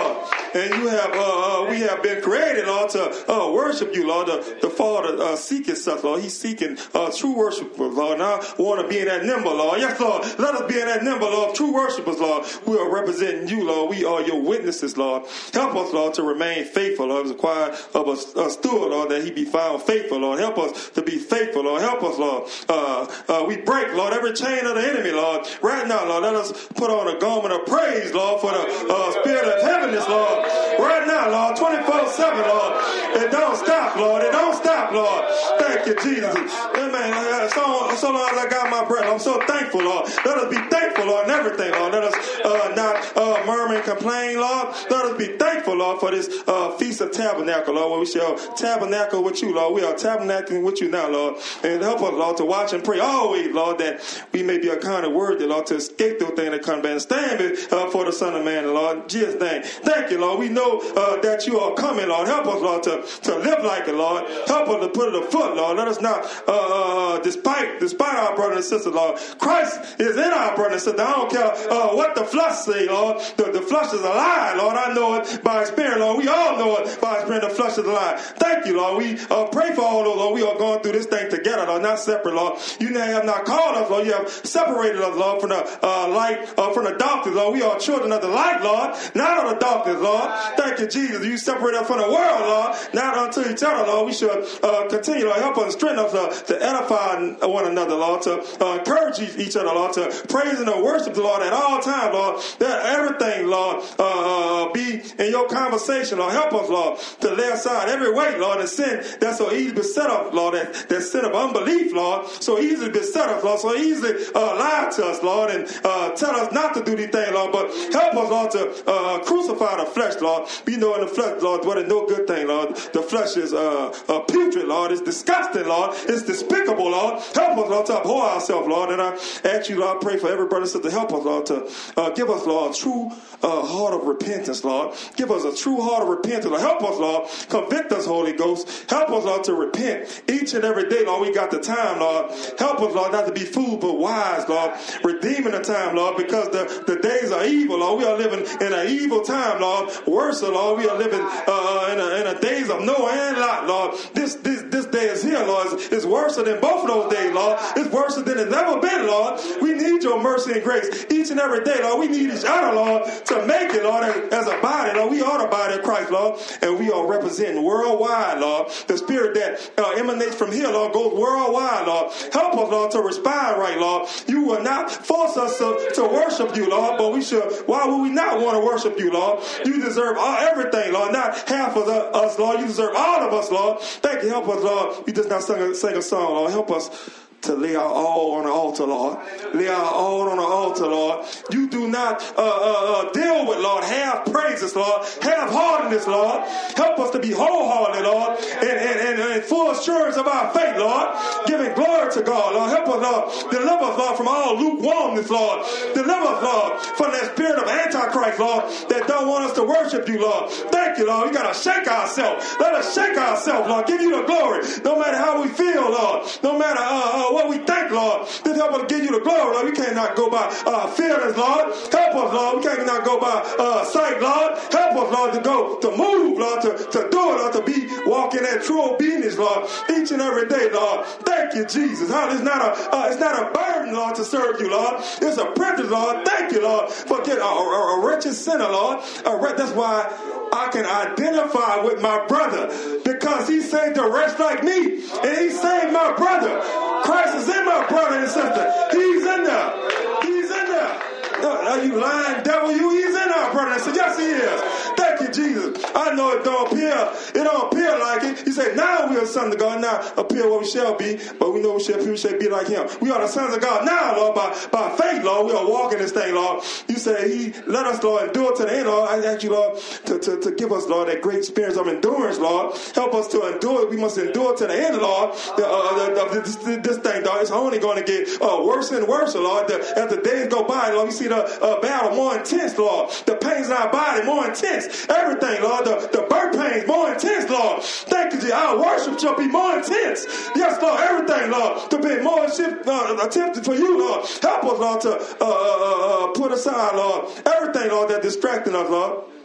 And you have, uh, uh, we have been created, Lord, to uh, worship you, Lord. The, the Father uh, seeking such, Lord. He's seeking uh, true worshipers, Lord. And I want to be in that number, Lord. Yes, Lord. Let us be in that number, Lord. True worshipers, Lord. We are representing you, Lord. We are your witnesses, Lord. Help us, Lord, to remain faithful, Lord. It was required of a, a steward, Lord, that he be found faithful, Lord. Help us to be faithful, Lord. Help us, Lord. Uh, uh, we break, Lord, every chain of the enemy, Lord. Right now, Lord, let us put on a garment of praise, Lord, for the uh, spirit of heaviness, Lord. Right now, Lord, twenty-four seven, Lord. It don't stop, Lord. It don't stop, Lord. Thank you, Jesus. Amen. So, so long as I got my breath, I'm so thankful, Lord. Let us be thankful, Lord, in everything, Lord. Let us uh, not uh, murmur and complain, Lord. Let us be thankful, Lord, for this uh, Feast of Tabernacle, Lord, where we shall tabernacle with you, Lord. We are tabernacling with you now, Lord. And help us, Lord, to watch and pray always, Lord, that we may be a kind of worthy, Lord, to escape those things that come back and stand uh, for the Son of Man, Lord. In Jesus' name. Thank you, Lord. We know uh, that you are coming, Lord. Help us, Lord, to, to live like it, Lord. Help us to put it afoot, Lord. Let us not, uh, uh, despite despite our brothers and sisters, Lord. Christ is in our brothers and sisters. I don't care uh, what the flesh say, Lord. The, the flesh is a lie, Lord. I know it by experience, Lord. We all know it by experience. The flesh is a lie. Thank you, Lord. We uh, pray for all those, Lord. We are going through this thing together, Lord, not separate, Lord. You have not called us, Lord. You have separated us, Lord, from the uh, light, uh, from the darkness, Lord. We are children of the light, Lord, not of the darkness, Lord. Thank you, Jesus. You separate us from the world, Lord, not unto each other, Lord. We should uh, continue, Lord. Help us and strengthen us uh, to edify one another, Lord, to uh, encourage each other, Lord, to praise and to worship the Lord at all times, Lord. That everything, Lord, uh, be in your conversation, Lord. Help us, Lord, to lay aside every weight, Lord, and sin that's so easily beset us, Lord, that, that sin of unbelief, Lord, so easily beset us, Lord, so easily uh, lie to us, Lord, and uh, tell us not to do these things, Lord, but help us, Lord, to uh, crucify the flesh, Lord. We know in the flesh, Lord, what is no good thing, Lord. The flesh is uh, uh, putrid, Lord. It's disgusting, Lord. It's despicable, Lord. Help us, Lord, to abhor ourselves, Lord. And I ask you, Lord, pray for every brother and sister to help us, Lord, to uh, give us, Lord, a true uh, heart of repentance, Lord. Give us a true heart of repentance, Lord. Help us, Lord. Convict us, Holy Ghost. Help us, Lord, to repent each and every day, Lord. We got the time, Lord. Help us, Lord, not to be fools but wise, Lord. Redeeming the time, Lord, because the, the days are evil, Lord. We are living in an evil time, Lord. Worse, Lord, we are living uh, in, a, in a days of Noah and Lot, Lord. This this this day is here, Lord. It's, it's worse than both of those days, Lord. It's worse than it's ever been, Lord. We need your mercy and grace each and every day, Lord. We need each other, Lord, to make it, Lord, as a body, Lord. We are the body of Christ, Lord, and we are representing worldwide, Lord. The spirit that uh, emanates from here, Lord, goes worldwide, Lord. Help us, Lord, to respond right, Lord. You will not force us to, to worship you, Lord, but we should. Why would we not want to worship you, Lord? You deserve all, everything, Lord, not half of us, Lord. You deserve all of us, Lord. Thank you. Help us, Lord. We just not sing a, sing a song, Lord. Help us to lay our all on the altar, Lord. Lay our all on the altar, Lord. You do not uh, uh, uh, deal with, Lord, half praises, Lord, half-heartedness, Lord. Help us to be wholehearted, Lord, and, and, and, and full assurance of our faith, Lord, giving glory to God, Lord. Help us, Lord. Deliver us, Lord, from all lukewarmness, Lord. Deliver us, Lord, from that spirit of Antichrist, Lord, that don't want us to worship you, Lord. Thank you, Lord. We got to shake ourselves. Let us shake ourselves, Lord. Give you the glory, no matter how we feel, Lord. No matter uh, uh, what we think, Lord. This help us give you the glory, Lord. We cannot go by uh, feelings, Lord. Help us, Lord. We cannot go by uh, sight, Lord. Help us, Lord, to go, to move, Lord, to, to do it, Lord, to be walking in true obedience, Lord, each and every day, Lord. Thank you, Jesus. It's not a, uh, it's not a burden, Lord, to serve you, Lord. It's a privilege, Lord. Thank you, Lord, for getting a, a, a wretched sinner, Lord. A, that's why I can identify with my brother, because he saved a wretch like me, and he saved my brother. Christ is in my brother and sister. He's in there. He's in there. Are you lying devil? You, he's in our brother and sister. Yes, he is. Thank you, Jesus. I know it don't appear, it don't appear like it. He said, now we are sons of God. Now appear what we shall be, but we know we shall, we shall be like him. We are the sons of God now, Lord, by, by faith, Lord. We are walking this thing, Lord. You say he let us, Lord, endure to the end, Lord. I ask you, Lord, to, to, to give us, Lord, that great experience of endurance, Lord. Help us to endure. We must endure to the end, Lord. The, uh, the, the, this, this thing, Lord, it's only going to get uh, worse and worse, Lord. The, as the days go by, Lord, we see the uh, battle more intense, Lord. The pains in our body more intense. Everything, Lord. The, the birth pains more intense, Lord. Thank you, Jesus. Our worship shall be more intense. Yes, Lord. Everything, Lord, to be more uh, attempted for you, Lord. Help us, Lord, to uh, uh, uh, put aside, Lord, everything, Lord, that's distracting us, Lord.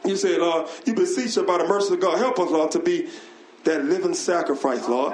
You say, Lord, you beseech us by the mercy of God. Help us, Lord, to be that living sacrifice, Lord.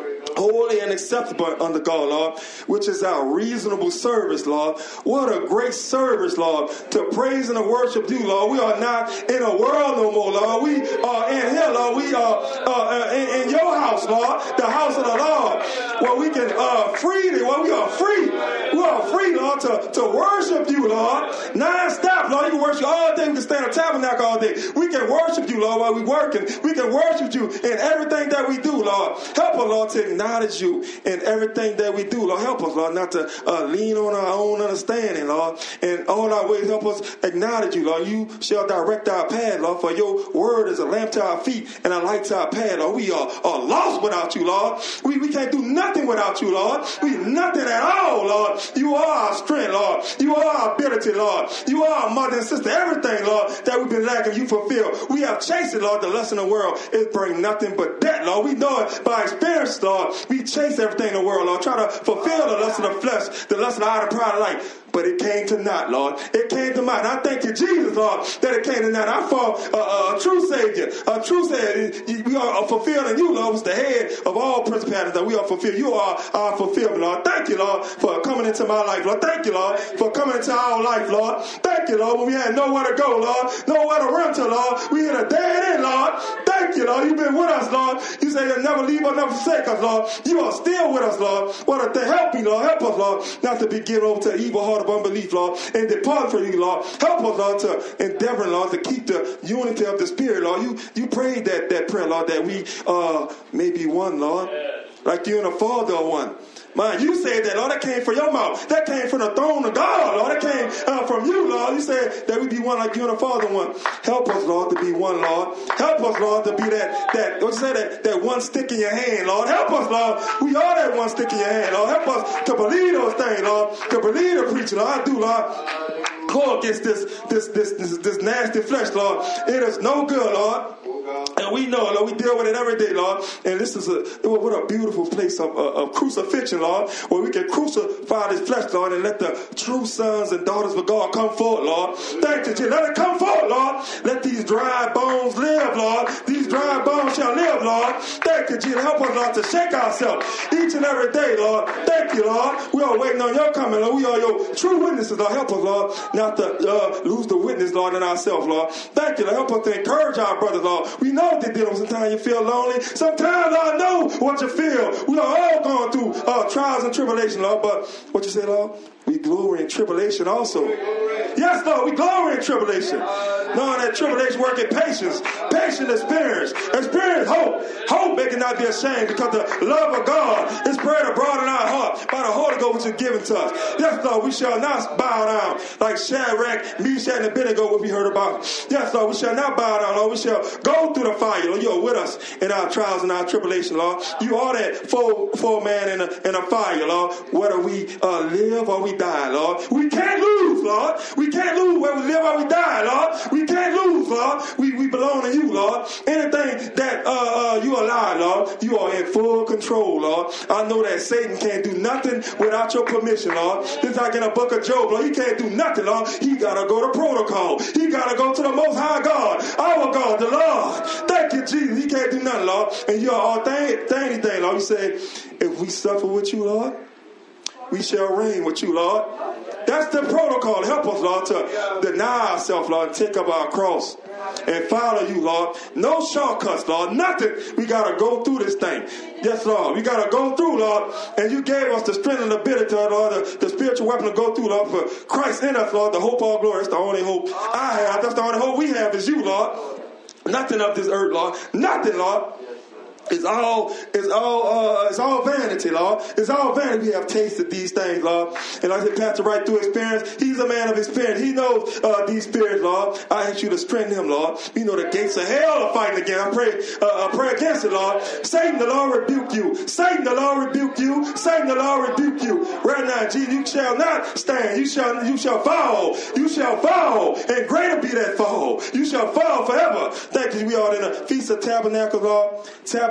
Holy and acceptable unto God, Lord, which is our reasonable service, Lord. What a great service, Lord, to praise and to worship you, Lord. We are not in a world no more, Lord. We are in here, Lord. We are uh, in, in your house, Lord, the house of the Lord, where we can uh, freely, where we are free. We are free, Lord, to, to worship you, Lord. Non-stop, Lord. You can worship all day. We can stand in a tabernacle all day. We can worship you, Lord, while we're working. We can worship you in everything that we do, Lord. Help us, Lord, to acknowledge you in everything that we do, Lord. Help us, Lord, not to uh, lean on our own understanding, Lord. In all our ways, help us acknowledge you, Lord. You shall direct our path, Lord, for your word is a lamp to our feet and a light to our path, Lord. We are, are lost without you, Lord. We, we can't do nothing without you, Lord. We nothing at all, Lord. You are our strength, Lord. You are our ability, Lord. You are our mother and sister. Everything, Lord, that we've been lacking, you fulfill. We have chased it, Lord. The lust in the world is bring nothing but debt, Lord. We know it by experience, Lord. We chase everything in the world, Lord. Try to fulfill the lust of the flesh, the lust of the eye, the pride of life. But it came to naught, Lord. It came to naught. And I thank you, Jesus, Lord, that it came to naught. I found a, a true Savior, a true Savior. We are fulfilling you, Lord, was the head of all principalities that we are fulfilled. You are our fulfillment, Lord. Thank you, Lord, for coming into my life, Lord. Thank you, Lord, for coming into our life, Lord. Thank you, Lord, when we had nowhere to go, Lord, nowhere to run to, Lord. We hit a dead end, Lord. Thank you, Lord. You've been with us, Lord. You say you'll never leave us, never forsake us, Lord. You are still with us, Lord. What a thing. Help me, Lord. Help us, Lord, not to be given over to the evil heart of unbelief, Lord, and depart from you, Lord. Help us, Lord, to endeavor, Lord, to keep the unity of the Spirit, Lord. You you prayed that, that prayer, Lord, that we uh, may be one, Lord, like you and the Father are one. Man, you said that, Lord, that came from your mouth. That came from the throne of God, Lord. That came uh, from you, Lord. You said that we be one like you and the Father one. Help us, Lord, to be one, Lord. Help us, Lord, to be that, that what you say, that, that one stick in your hand, Lord. Help us, Lord. We are that one stick in your hand, Lord. Help us to believe those things, Lord. To believe the preacher, Lord. I do, Lord. Go against this, this, this, this, this nasty flesh, Lord. It is no good, Lord. And we know, Lord, we deal with it every day, Lord. And this is a what a beautiful place of, of crucifixion, Lord, where we can crucify this flesh, Lord, and let the true sons and daughters of God come forward, Lord. Thank you, Jesus. Let it come forward, Lord. Let these dry bones live, Lord. These dry bones shall live, Lord. Thank you, Jesus. Help us, Lord, to shake ourselves each and every day, Lord. Thank you, Lord. We are waiting on your coming, Lord. We are your true witnesses, Lord. Help us, Lord, not to uh, lose the witness, Lord, in ourselves, Lord. Thank you, Lord. Help us to encourage our brothers, Lord. We know what they did. Sometimes you feel lonely. Sometimes I know what you feel. We are all going through uh, trials and tribulation, Lord. But what you say, Lord? We glory in tribulation also. Yes, Lord, we glory in tribulation. Knowing that tribulation work in patience. Patient experience. Experience hope. Hope making not be ashamed because the love of God is spread abroad in our heart by the Holy Ghost which is given to us. Yes, Lord, we shall not bow down like Shadrach, Meshach, and Abednego, what we heard about. Yes, Lord, we shall not bow down, Lord. We shall go through the fire, Lord. You are with us in our trials and our tribulation, Lord. You are that four, four man in a, in a fire, Lord. Whether we uh, live or we die, Lord. We can't lose, Lord. We can't lose where we live or we die, Lord. We can't lose, Lord. We, we belong to you, Lord. Anything that uh, uh, you allow, Lord, you are in full control, Lord. I know that Satan can't do nothing without your permission, Lord. It's like in a book of Job, Lord. He can't do nothing, Lord. He got to go to protocol. He got to go to the Most High God, our God, the Lord. Thank you, Jesus. He can't do nothing, Lord. And you are all thing, thing, anything, Lord. You say, if we suffer with you, Lord, we shall reign with you, Lord. That's the protocol. Help us, Lord, to deny ourselves, Lord, and take up our cross and follow you, Lord. No shortcuts, Lord. Nothing. We got to go through this thing. Yes, Lord. We got to go through, Lord. And you gave us the strength and the ability, Lord, the, the spiritual weapon to go through, Lord, for Christ in us, Lord, the hope of glory. That's the only hope I have. That's the only hope we have is you, Lord. Nothing of this earth, Lord. Nothing, Lord. It's all, it's all, uh, it's all vanity, Lord. It's all vanity. We have tasted these things, Lord. And like I said, Pastor, right through experience, he's a man of experience. He knows uh, these spirits, Lord. I ask you to strengthen him, Lord. You know the gates of hell are fighting again. I pray, uh, I pray against it, Lord. Satan, the Lord rebuke you. Satan, the Lord rebuke you. Satan, the Lord rebuke you. Right now, Jesus, you shall not stand. You shall, you shall fall. You shall fall, and greater be that fall. You shall fall forever. Thank you. We are in a Feast of Tabernacles, Lord. Tabernacles.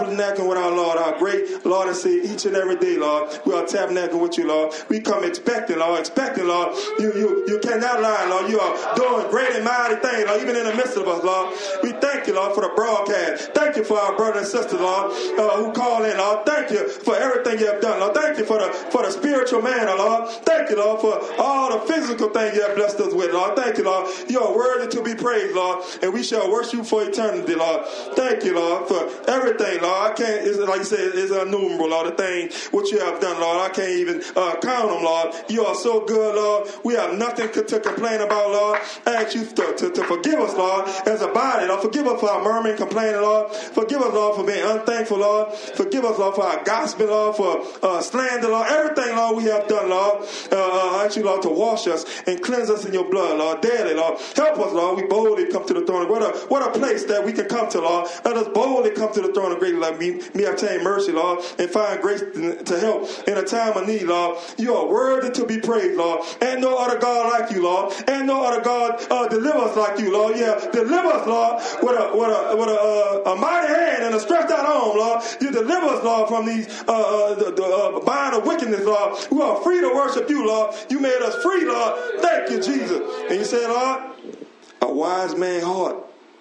tabernacling with our Lord, our great Lord and Savior, each and every day, Lord. We are tabernacling with you, Lord. We come expecting, Lord, expecting, Lord. You, you, you cannot lie, Lord. You are doing great and mighty things, Lord, even in the midst of us, Lord. We thank you, Lord, for the broadcast. Thank you for our brothers and sisters, Lord, uh, who call in, Lord. Thank you for everything you have done, Lord. Thank you for the for the spiritual manna, Lord. Thank you, Lord, for all the physical things you have blessed us with, Lord. Thank you, Lord. You are worthy to be praised, Lord, and we shall worship you for eternity, Lord. Thank you, Lord, for everything, Lord. I can't, it's, like you said, it's innumerable, Lord, the things what you have done, Lord. I can't even uh, count them, Lord. You are so good, Lord. We have nothing to, to complain about, Lord. I ask you to, to, to forgive us, Lord, as a body, Lord. Forgive us for our murmuring, complaining, Lord. Forgive us, Lord, for being unthankful, Lord. Forgive us, Lord, for our gospel, Lord, for uh, slander, Lord. Everything, Lord, we have done, Lord. Uh, I ask you, Lord, to wash us and cleanse us in your blood, Lord, daily, Lord. Help us, Lord. We boldly come to the throne. What a, what a place that we can come to, Lord. Let us boldly come to the throne of grace, Lord. Me, me obtain mercy, Lord, and find grace to help in a time of need, Lord. You are worthy to be praised, Lord. And no other God like you, Lord. And no other God uh, deliver us like you, Lord. Yeah, deliver us, Lord, with a with a with a, uh, a mighty hand and a stretched out arm, Lord. You deliver us, Lord, from these uh, uh, the, the uh, bind of wickedness, Lord. We are free to worship you, Lord. You made us free, Lord. Thank you, Jesus. And you said, Lord, a wise man's heart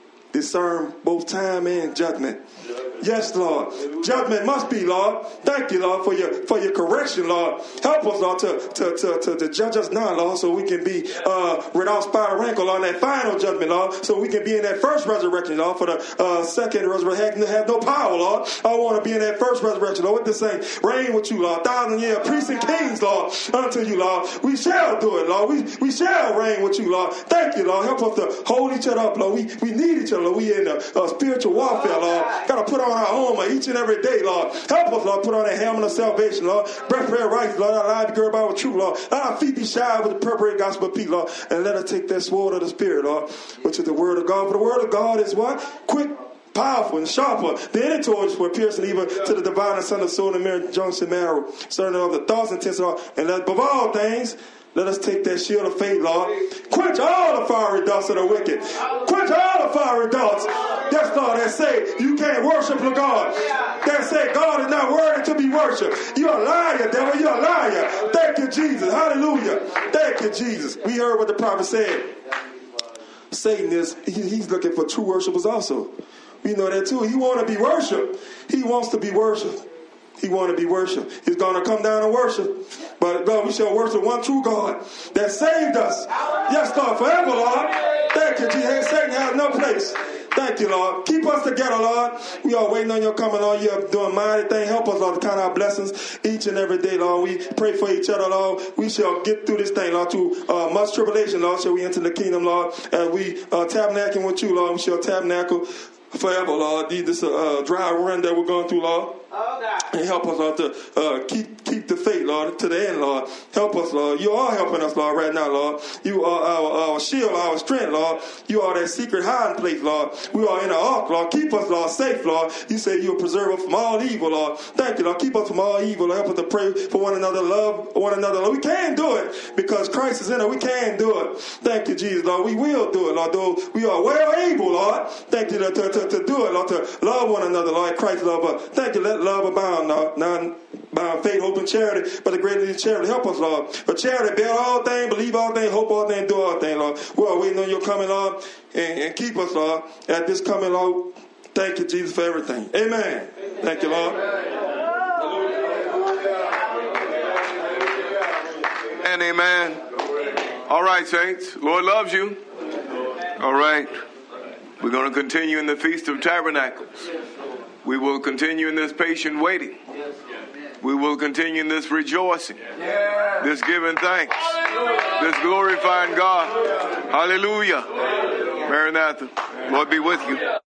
discern both time and judgment. Yes, Lord. Judgment must be, Lord. Thank you, Lord, for your for your correction, Lord. Help us, Lord, to to to, to, to judge us now, Lord, so we can be uh, without spot or wrinkle on that final judgment, Lord, so we can be in that first resurrection, Lord. For the uh, second resurrection, have no power, Lord. I want to be in that first resurrection, Lord, with the saints. Reign with you, Lord. Thousand year priests and kings, Lord, unto you, Lord. We shall do it, Lord. We we shall reign with you, Lord. Thank you, Lord. Help us to hold each other up, Lord. We we need each other, Lord. We in the uh, spiritual warfare, Lord. Got to put on our armor each and every day, Lord. Help us, Lord. Put on that helmet of salvation, Lord. Breastplate of righteousness, Lord. Our lives be girded about with truth, Lord. Let our feet be shod with the purple gospel of peace, Lord. And let us take that sword of the Spirit, Lord, which is the word of God. For the word of God is what? Quick, powerful, and sharper than any torch for piercing even to the divine and son of soul and marrow, junction marrow, certain of the thoughts and intents, Lord. And let, above all things, let us take that shield of faith, Lord. Quench all the fiery darts of the wicked. Quench all the fiery darts. Yes, Lord, that say you can't worship the God. That say God is not worthy to be worshipped. You're a liar, devil. You're a liar. Thank you, Jesus. Hallelujah. Thank you, Jesus. We heard what the prophet said. Satan is, he, he's looking for true worshipers also. We know that too. He wants to be worshipped. He wants to be worshipped. He want to be worshipped. He's going to come down and worship. But God, we shall worship one true God that saved us. Yes, Lord, forever, Lord. Thank you, Jesus. Satan has no place. Thank you, Lord. Keep us together, Lord. We are waiting on your coming, Lord. You're doing mighty things. Help us, Lord, to count our blessings each and every day, Lord. We pray for each other, Lord. We shall get through this thing, Lord, through uh, much tribulation, Lord. Shall we enter the kingdom, Lord? As we uh, tabernacle with you, Lord, we shall tabernacle forever, Lord. This uh, dry run that we're going through, Lord. Oh, God. And help us, Lord, to uh, keep keep the faith, Lord, to the end, Lord. Help us, Lord. You are helping us, Lord, right now, Lord. You are our, our shield, our strength, Lord. You are that secret hiding place, Lord. We are in the ark, Lord. Keep us, Lord, safe, Lord. You say you'll preserve us from all evil, Lord. Thank you, Lord. Keep us from all evil, Lord. Help us to pray for one another, love one another, Lord. We can do it because Christ is in it. We can do it. Thank you, Jesus, Lord. We will do it, Lord. Though we are well able, Lord. Thank you, Lord, to, to, to do it, Lord, to love one another, Lord. Christ love us. Thank you. Let love abound, Lord. Not by faith, hope, and charity, but the greater charity. Help us, Lord. For charity, bear all things, believe all things, hope all things, do all things, Lord. We are waiting on your coming, Lord, and, and keep us, Lord, at this coming, Lord. Thank you, Jesus, for everything. Amen. Amen. Thank you, Lord. And amen. All right, saints. Lord loves you. All right. We're going to continue in the Feast of Tabernacles. We will continue in this patient waiting. We will continue in this rejoicing, this giving thanks, this glorifying God. Hallelujah. Maranatha. Lord be with you.